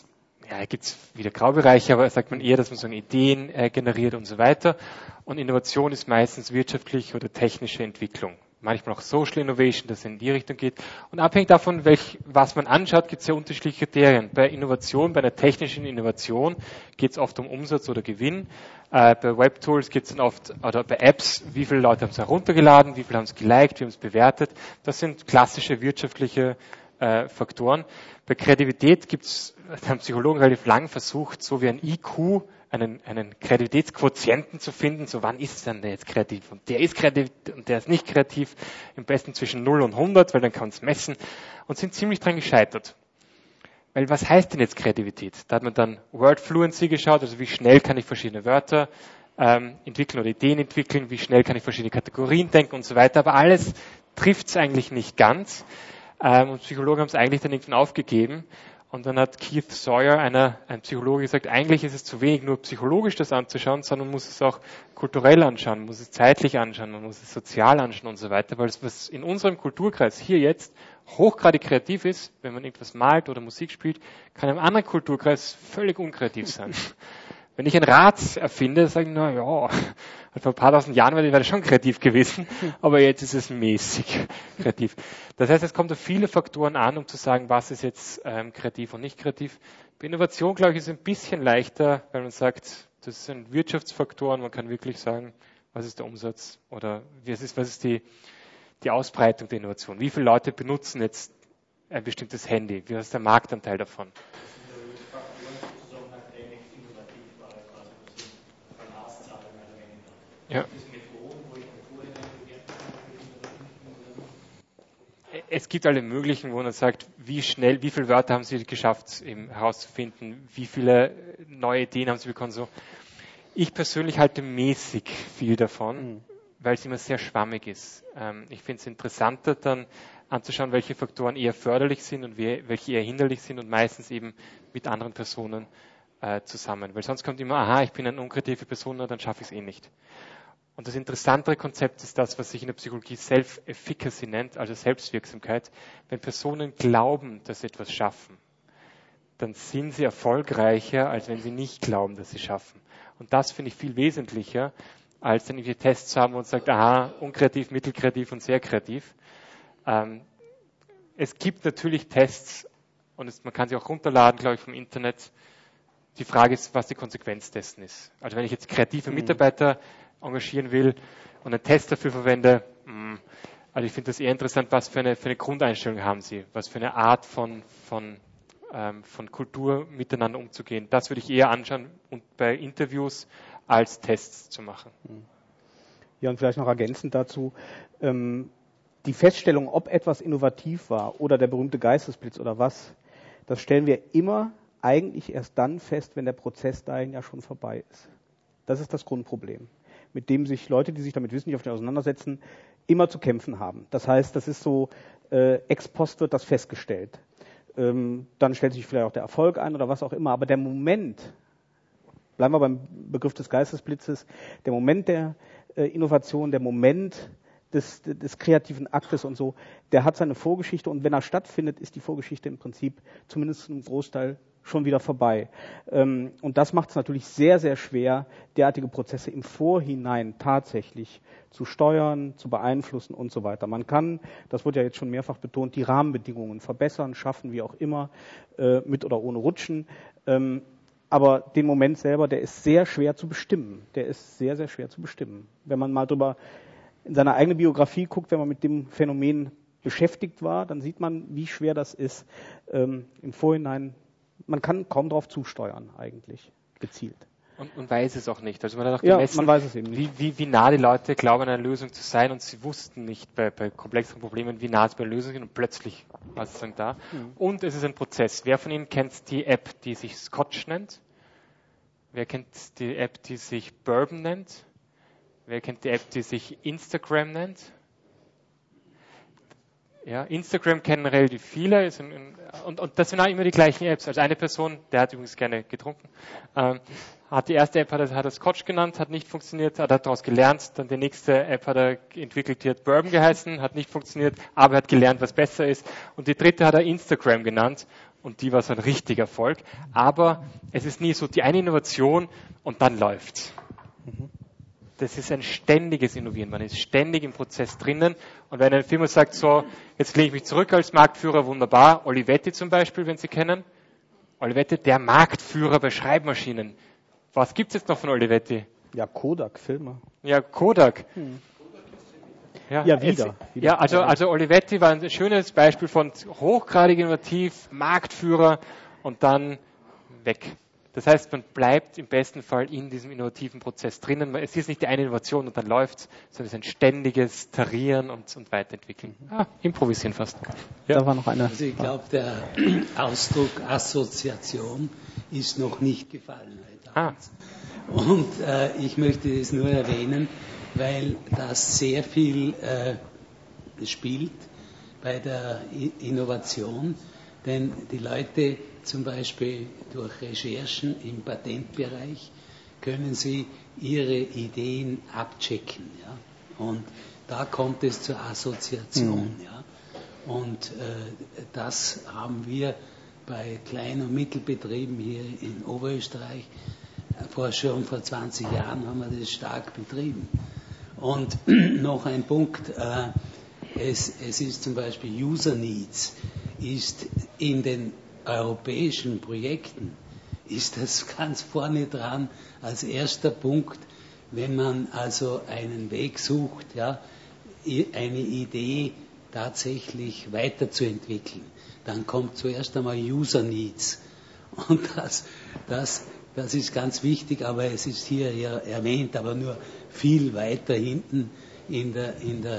ja, da gibt es wieder Graubereiche, aber sagt man eher, dass man so Ideen äh, generiert und so weiter. Und Innovation ist meistens wirtschaftliche oder technische Entwicklung. Manchmal auch Social Innovation, das in die Richtung geht. Und abhängig davon, welch, was man anschaut, gibt es ja unterschiedliche Kriterien. Bei Innovation, bei einer technischen Innovation geht es oft um Umsatz oder Gewinn. Äh, bei Webtools geht es dann oft, oder bei Apps, wie viele Leute haben es heruntergeladen, wie viele haben es geliked, wie haben es bewertet. Das sind klassische wirtschaftliche äh, Faktoren. Bei Kreativität gibt es, da haben Psychologen relativ lang versucht, so wie ein I Q, einen, einen Kreativitätsquotienten zu finden, so wann ist denn der jetzt kreativ? Und der ist kreativ und der ist nicht kreativ, im besten zwischen null und hundert, weil dann kann man es messen, und sind ziemlich dran gescheitert. Weil was heißt denn jetzt Kreativität? Da hat man dann Word Fluency geschaut, also wie schnell kann ich verschiedene Wörter ähm, entwickeln oder Ideen entwickeln, wie schnell kann ich verschiedene Kategorien denken und so weiter, aber alles trifft es eigentlich nicht ganz. Ähm, und Psychologen haben es eigentlich dann irgendwann aufgegeben. Und dann hat Keith Sawyer, einer, ein Psychologe, gesagt, eigentlich ist es zu wenig, nur psychologisch das anzuschauen, sondern man muss es auch kulturell anschauen, man muss es zeitlich anschauen, man muss es sozial anschauen und so weiter, weil es, was in unserem Kulturkreis hier jetzt hochgradig kreativ ist, wenn man irgendwas malt oder Musik spielt, kann im anderen Kulturkreis völlig unkreativ sein. Wenn ich ein Rad erfinde, sage ich, na ja, vor ein paar tausend Jahren wäre das schon kreativ gewesen, aber jetzt ist es mäßig kreativ. Das heißt, es kommt auf viele Faktoren an, um zu sagen, was ist jetzt ähm, kreativ und nicht kreativ. Bei Innovation, glaube ich, ist es ein bisschen leichter, weil man sagt, das sind Wirtschaftsfaktoren, man kann wirklich sagen, was ist der Umsatz oder was ist, was ist die, die Ausbreitung der Innovation. Wie viele Leute benutzen jetzt ein bestimmtes Handy? Wie ist der Marktanteil davon? Ja. Es gibt alle möglichen, wo man sagt, wie schnell, wie viele Wörter haben Sie geschafft, eben herauszufinden, wie viele neue Ideen haben Sie bekommen. So. Ich persönlich halte mäßig viel davon, mhm. weil es immer sehr schwammig ist. Ich finde es interessanter, dann anzuschauen, welche Faktoren eher förderlich sind und welche eher hinderlich sind und meistens eben mit anderen Personen äh, zusammen. Weil sonst kommt immer, aha, ich bin eine unkreative Person, dann schaffe ich es eh nicht. Und das interessantere Konzept ist das, was sich in der Psychologie Self-Efficacy nennt, also Selbstwirksamkeit. Wenn Personen glauben, dass sie etwas schaffen, dann sind sie erfolgreicher, als wenn sie nicht glauben, dass sie schaffen. Und das finde ich viel wesentlicher, als dann irgendwie Tests zu haben und sagt, aha, unkreativ, mittelkreativ und sehr kreativ. Ähm, es gibt natürlich Tests, und es, man kann sie auch runterladen, glaube ich, vom Internet. Die Frage ist, was die Konsequenz dessen ist. Also wenn ich jetzt kreative Mitarbeiter engagieren will und einen Test dafür verwende, mh, also ich finde das eher interessant, was für eine, für eine Grundeinstellung haben Sie, was für eine Art von, von, ähm, von Kultur miteinander umzugehen. Das würde ich eher anschauen und bei Interviews als Tests zu machen. Ja, und vielleicht noch ergänzend dazu, ähm, die Feststellung, ob etwas innovativ war oder der berühmte Geistesblitz oder was, das stellen wir immer eigentlich erst dann fest, wenn der Prozess dahin ja schon vorbei ist. Das ist das Grundproblem, mit dem sich Leute, die sich damit wissenschaftlich auseinandersetzen, immer zu kämpfen haben. Das heißt, das ist so, äh, ex post wird das festgestellt. Ähm, dann stellt sich vielleicht auch der Erfolg ein oder was auch immer. Aber der Moment, bleiben wir beim Begriff des Geistesblitzes, der Moment der äh, Innovation, der Moment des, des kreativen Aktes und so, der hat seine Vorgeschichte. Und wenn er stattfindet, ist die Vorgeschichte im Prinzip zumindest zum Großteil schon wieder vorbei. Ähm, und das macht es natürlich sehr, sehr schwer, derartige Prozesse im Vorhinein tatsächlich zu steuern, zu beeinflussen und so weiter. Man kann, das wurde ja jetzt schon mehrfach betont, die Rahmenbedingungen verbessern, schaffen, wie auch immer, äh, mit oder ohne Rutschen. Ähm, aber den Moment selber, der ist sehr schwer zu bestimmen. Der ist sehr, sehr schwer zu bestimmen. Wenn man mal drüber in seiner eigenen Biografie guckt, wenn man mit dem Phänomen beschäftigt war, dann sieht man, wie schwer das ist, ähm, im Vorhinein. Man kann kaum darauf zusteuern, eigentlich, gezielt. Und, und weiß es auch nicht. Also man hat auch ja, gemessen, man weiß es eben nicht. Wie, wie, wie nah die Leute glauben, an einer Lösung zu sein, und sie wussten nicht bei, bei komplexeren Problemen, wie nah sie bei der Lösung sind, und plötzlich war es dann da. Mhm. Und es ist ein Prozess. Wer von Ihnen kennt die App, die sich Scotch nennt? Wer kennt die App, die sich Bourbon nennt? Wer kennt die App, die sich Instagram nennt? Ja, Instagram kennen relativ viele, ist ein, ein, und, und das sind auch immer die gleichen Apps. Also eine Person, der hat übrigens gerne getrunken, ähm, hat die erste App, hat er, hat er Scotch genannt, hat nicht funktioniert, hat daraus gelernt. Dann die nächste App hat er entwickelt, die hat Bourbon geheißen, hat nicht funktioniert, aber er hat gelernt, was besser ist. Und die dritte hat er Instagram genannt und die war so ein richtiger Erfolg. Aber es ist nie so die eine Innovation und dann läuft's. Das ist ein ständiges Innovieren. Man ist ständig im Prozess drinnen. Und wenn eine Firma sagt, so, jetzt lege ich mich zurück als Marktführer, wunderbar. Olivetti zum Beispiel, wenn Sie kennen. Olivetti, der Marktführer bei Schreibmaschinen. Was gibt's jetzt noch von Olivetti? Ja, Kodak, Filme. Ja, Kodak. Hm. Ja, ja, wieder. Es, wieder. Ja, also, also Olivetti war ein schönes Beispiel von hochgradig innovativ, Marktführer und dann weg. Das heißt, man bleibt im besten Fall in diesem innovativen Prozess drinnen. Es ist nicht die eine Innovation und dann läuft's, sondern es ist ein ständiges Tarieren und, und Weiterentwickeln. Ah, improvisieren fast. Ja. Da war noch eine. Also ich glaube, der Ausdruck Assoziation ist noch nicht gefallen heute Abend. Ah. Und äh, ich möchte es nur erwähnen, weil das sehr viel äh, spielt bei der I- Innovation. Denn die Leute, zum Beispiel durch Recherchen im Patentbereich, können sie ihre Ideen abchecken. Ja? Und da kommt es zur Assoziation. Mhm. Ja? Und äh, das haben wir bei Klein- und Mittelbetrieben hier in Oberösterreich, vor schon vor zwanzig Jahren haben wir das stark betrieben. Und noch ein Punkt, äh, es, es ist zum Beispiel User Needs, ist in den europäischen Projekten, ist das ganz vorne dran als erster Punkt, wenn man also einen Weg sucht, ja, eine Idee tatsächlich weiterzuentwickeln. Dann kommt zuerst einmal User Needs. Und das, das, das ist ganz wichtig, aber es ist hier ja erwähnt, aber nur viel weiter hinten in der, in der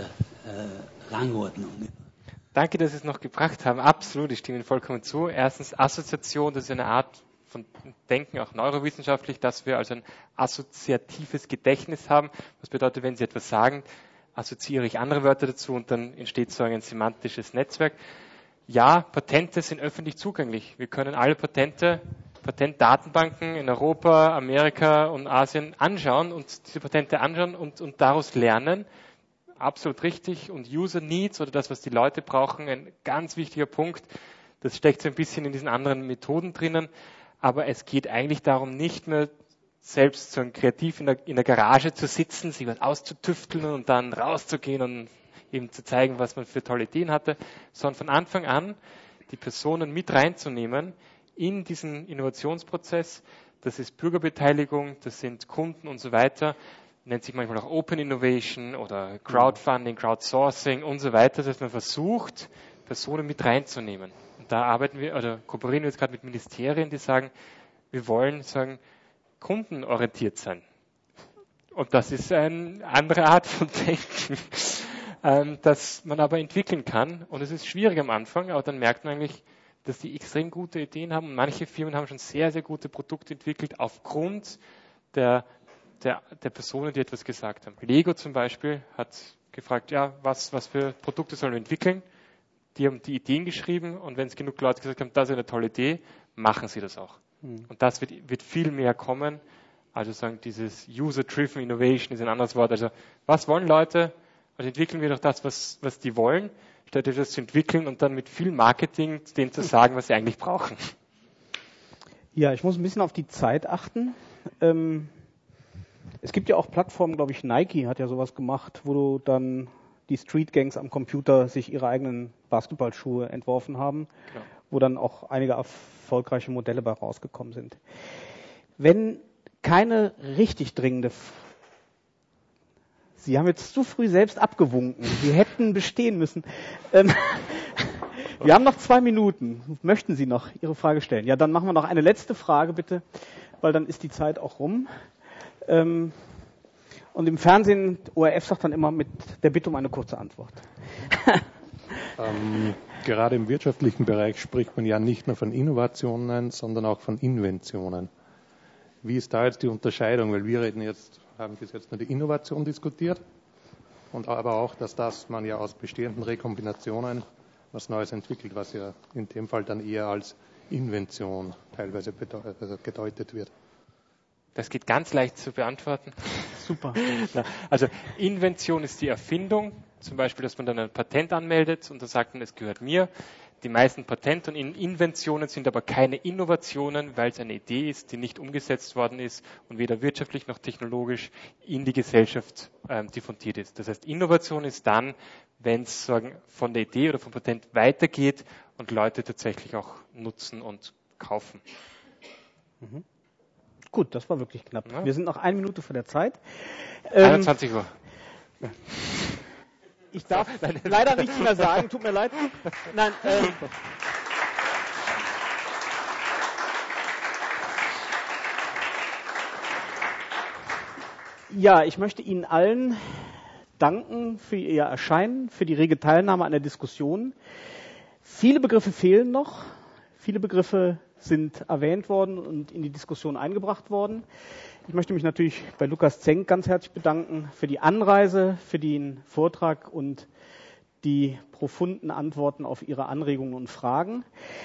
äh, Rangordnung. Danke, dass Sie es noch gebracht haben. Absolut, ich stimme Ihnen vollkommen zu. Erstens, Assoziation, das ist eine Art von Denken, auch neurowissenschaftlich, dass wir also ein assoziatives Gedächtnis haben. Was bedeutet, wenn Sie etwas sagen, assoziiere ich andere Wörter dazu und dann entsteht so ein semantisches Netzwerk. Ja, Patente sind öffentlich zugänglich. Wir können alle Patente, Patentdatenbanken in Europa, Amerika und Asien anschauen und diese Patente anschauen und, und daraus lernen. Absolut richtig. Und User Needs oder das, was die Leute brauchen, ein ganz wichtiger Punkt. Das steckt so ein bisschen in diesen anderen Methoden drinnen. Aber es geht eigentlich darum, nicht mehr selbst so kreativ in der, in der Garage zu sitzen, sich was auszutüfteln und dann rauszugehen und eben zu zeigen, was man für tolle Ideen hatte, sondern von Anfang an die Personen mit reinzunehmen in diesen Innovationsprozess. Das ist Bürgerbeteiligung, das sind Kunden und so weiter. Nennt sich manchmal auch Open Innovation oder Crowdfunding, Crowdsourcing und so weiter. Das heißt, man versucht, Personen mit reinzunehmen. Und da arbeiten wir, oder kooperieren wir jetzt gerade mit Ministerien, die sagen, wir wollen sagen, kundenorientiert sein. Und das ist eine andere Art von Denken, ähm, das man aber entwickeln kann. Und es ist schwierig am Anfang, aber dann merkt man eigentlich, dass die extrem gute Ideen haben. Und manche Firmen haben schon sehr, sehr gute Produkte entwickelt aufgrund der Der, der Personen, die etwas gesagt haben. Lego zum Beispiel hat gefragt, ja, was, was für Produkte sollen wir entwickeln? Die haben die Ideen geschrieben und wenn es genug Leute gesagt haben, das ist eine tolle Idee, machen sie das auch. Mhm. Und das wird, wird viel mehr kommen. Also sagen, dieses User-Driven Innovation ist ein anderes Wort. Also was wollen Leute? Also entwickeln wir doch das, was, was die wollen, statt das zu entwickeln und dann mit viel Marketing denen zu sagen, was sie eigentlich brauchen. Ja, ich muss ein bisschen auf die Zeit achten. Ähm Es gibt ja auch Plattformen, glaube ich, Nike hat ja sowas gemacht, wo du dann die Street Gangs am Computer sich ihre eigenen Basketballschuhe entworfen haben, ja, wo dann auch einige erfolgreiche Modelle bei rausgekommen sind. Wenn keine richtig dringende F- Sie haben jetzt zu früh selbst abgewunken. Sie hätten bestehen müssen. Ähm wir haben noch zwei Minuten. Möchten Sie noch Ihre Frage stellen? Ja, dann machen wir noch eine letzte Frage, bitte, weil dann ist die Zeit auch rum. Ähm, und im Fernsehen, O R F sagt dann immer mit der Bitte um eine kurze Antwort. ähm, gerade im wirtschaftlichen Bereich spricht man ja nicht nur von Innovationen, sondern auch von Inventionen. Wie ist da jetzt die Unterscheidung? Weil wir reden jetzt, haben bis jetzt nur die Innovation diskutiert und aber auch, dass das man ja aus bestehenden Rekombinationen was Neues entwickelt, was ja in dem Fall dann eher als Invention teilweise bedeutet, also gedeutet wird. Das geht ganz leicht zu beantworten. Super. Also Invention ist die Erfindung, zum Beispiel, dass man dann ein Patent anmeldet und dann sagt man, es gehört mir. Die meisten Patente und Inventionen sind aber keine Innovationen, weil es eine Idee ist, die nicht umgesetzt worden ist und weder wirtschaftlich noch technologisch in die Gesellschaft ähm, diffundiert ist. Das heißt, Innovation ist dann, wenn es sagen, von der Idee oder vom Patent weitergeht und Leute tatsächlich auch nutzen und kaufen. Mhm. Gut, das war wirklich knapp. Ja. Wir sind noch eine Minute vor der Zeit. Ähm, einundzwanzig Uhr. Ich darf leider nichts mehr sagen, tut mir leid. Nein, ähm, ja, ich möchte Ihnen allen danken für Ihr Erscheinen, für die rege Teilnahme an der Diskussion. Viele Begriffe fehlen noch, viele Begriffe sind erwähnt worden und in die Diskussion eingebracht worden. Ich möchte mich natürlich bei Lukas Zenk ganz herzlich bedanken für die Anreise, für den Vortrag und die profunden Antworten auf Ihre Anregungen und Fragen.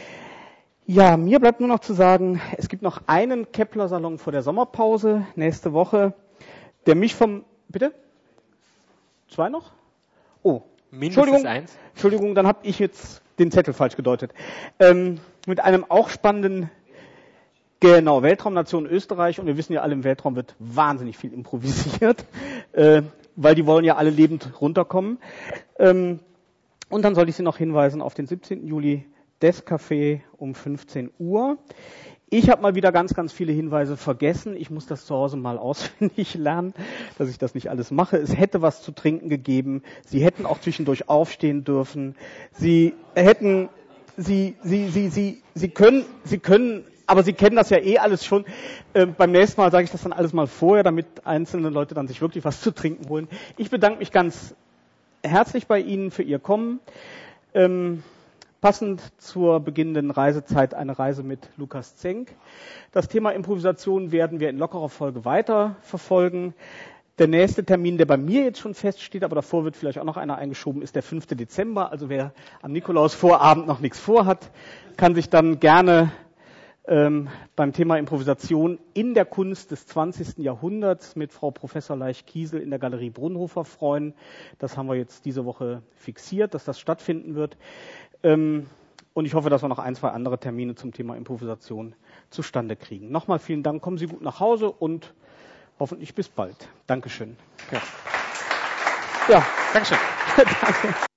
Ja, mir bleibt nur noch zu sagen, es gibt noch einen Kepler-Salon vor der Sommerpause nächste Woche, der mich vom... Bitte? Zwei noch? Oh, mindestens eins. Entschuldigung, dann habe ich jetzt den Zettel falsch gedeutet. Ähm, mit einem auch spannenden, genau, Weltraumnation Österreich. Und wir wissen ja alle, im Weltraum wird wahnsinnig viel improvisiert, äh, weil die wollen ja alle lebend runterkommen. Ähm, und dann soll ich Sie noch hinweisen auf den siebzehnten Juli, das Café um fünfzehn Uhr. Ich habe mal wieder ganz, ganz viele Hinweise vergessen. Ich muss das zu Hause mal auswendig lernen, dass ich das nicht alles mache. Es hätte was zu trinken gegeben. Sie hätten auch zwischendurch aufstehen dürfen. Sie hätten, Sie, Sie, Sie, Sie, Sie können, Sie können, aber Sie kennen das ja eh alles schon. Äh, beim nächsten Mal sage ich das dann alles mal vorher, damit einzelne Leute dann sich wirklich was zu trinken holen. Ich bedanke mich ganz herzlich bei Ihnen für Ihr Kommen. Ähm, Passend zur beginnenden Reisezeit eine Reise mit Lukas Zenk. Das Thema Improvisation werden wir in lockerer Folge weiter verfolgen. Der nächste Termin, der bei mir jetzt schon feststeht, aber davor wird vielleicht auch noch einer eingeschoben, ist der fünfte Dezember. Also wer am Nikolausvorabend noch nichts vorhat, kann sich dann gerne ähm, beim Thema Improvisation in der Kunst des zwanzigsten Jahrhunderts mit Frau Professor Leich-Kiesel in der Galerie Brunhofer freuen. Das haben wir jetzt diese Woche fixiert, dass das stattfinden wird. Und ich hoffe, dass wir noch ein, zwei andere Termine zum Thema Improvisation zustande kriegen. Nochmal vielen Dank, kommen Sie gut nach Hause und hoffentlich bis bald. Dankeschön. Ja, ja. Dankeschön. Danke.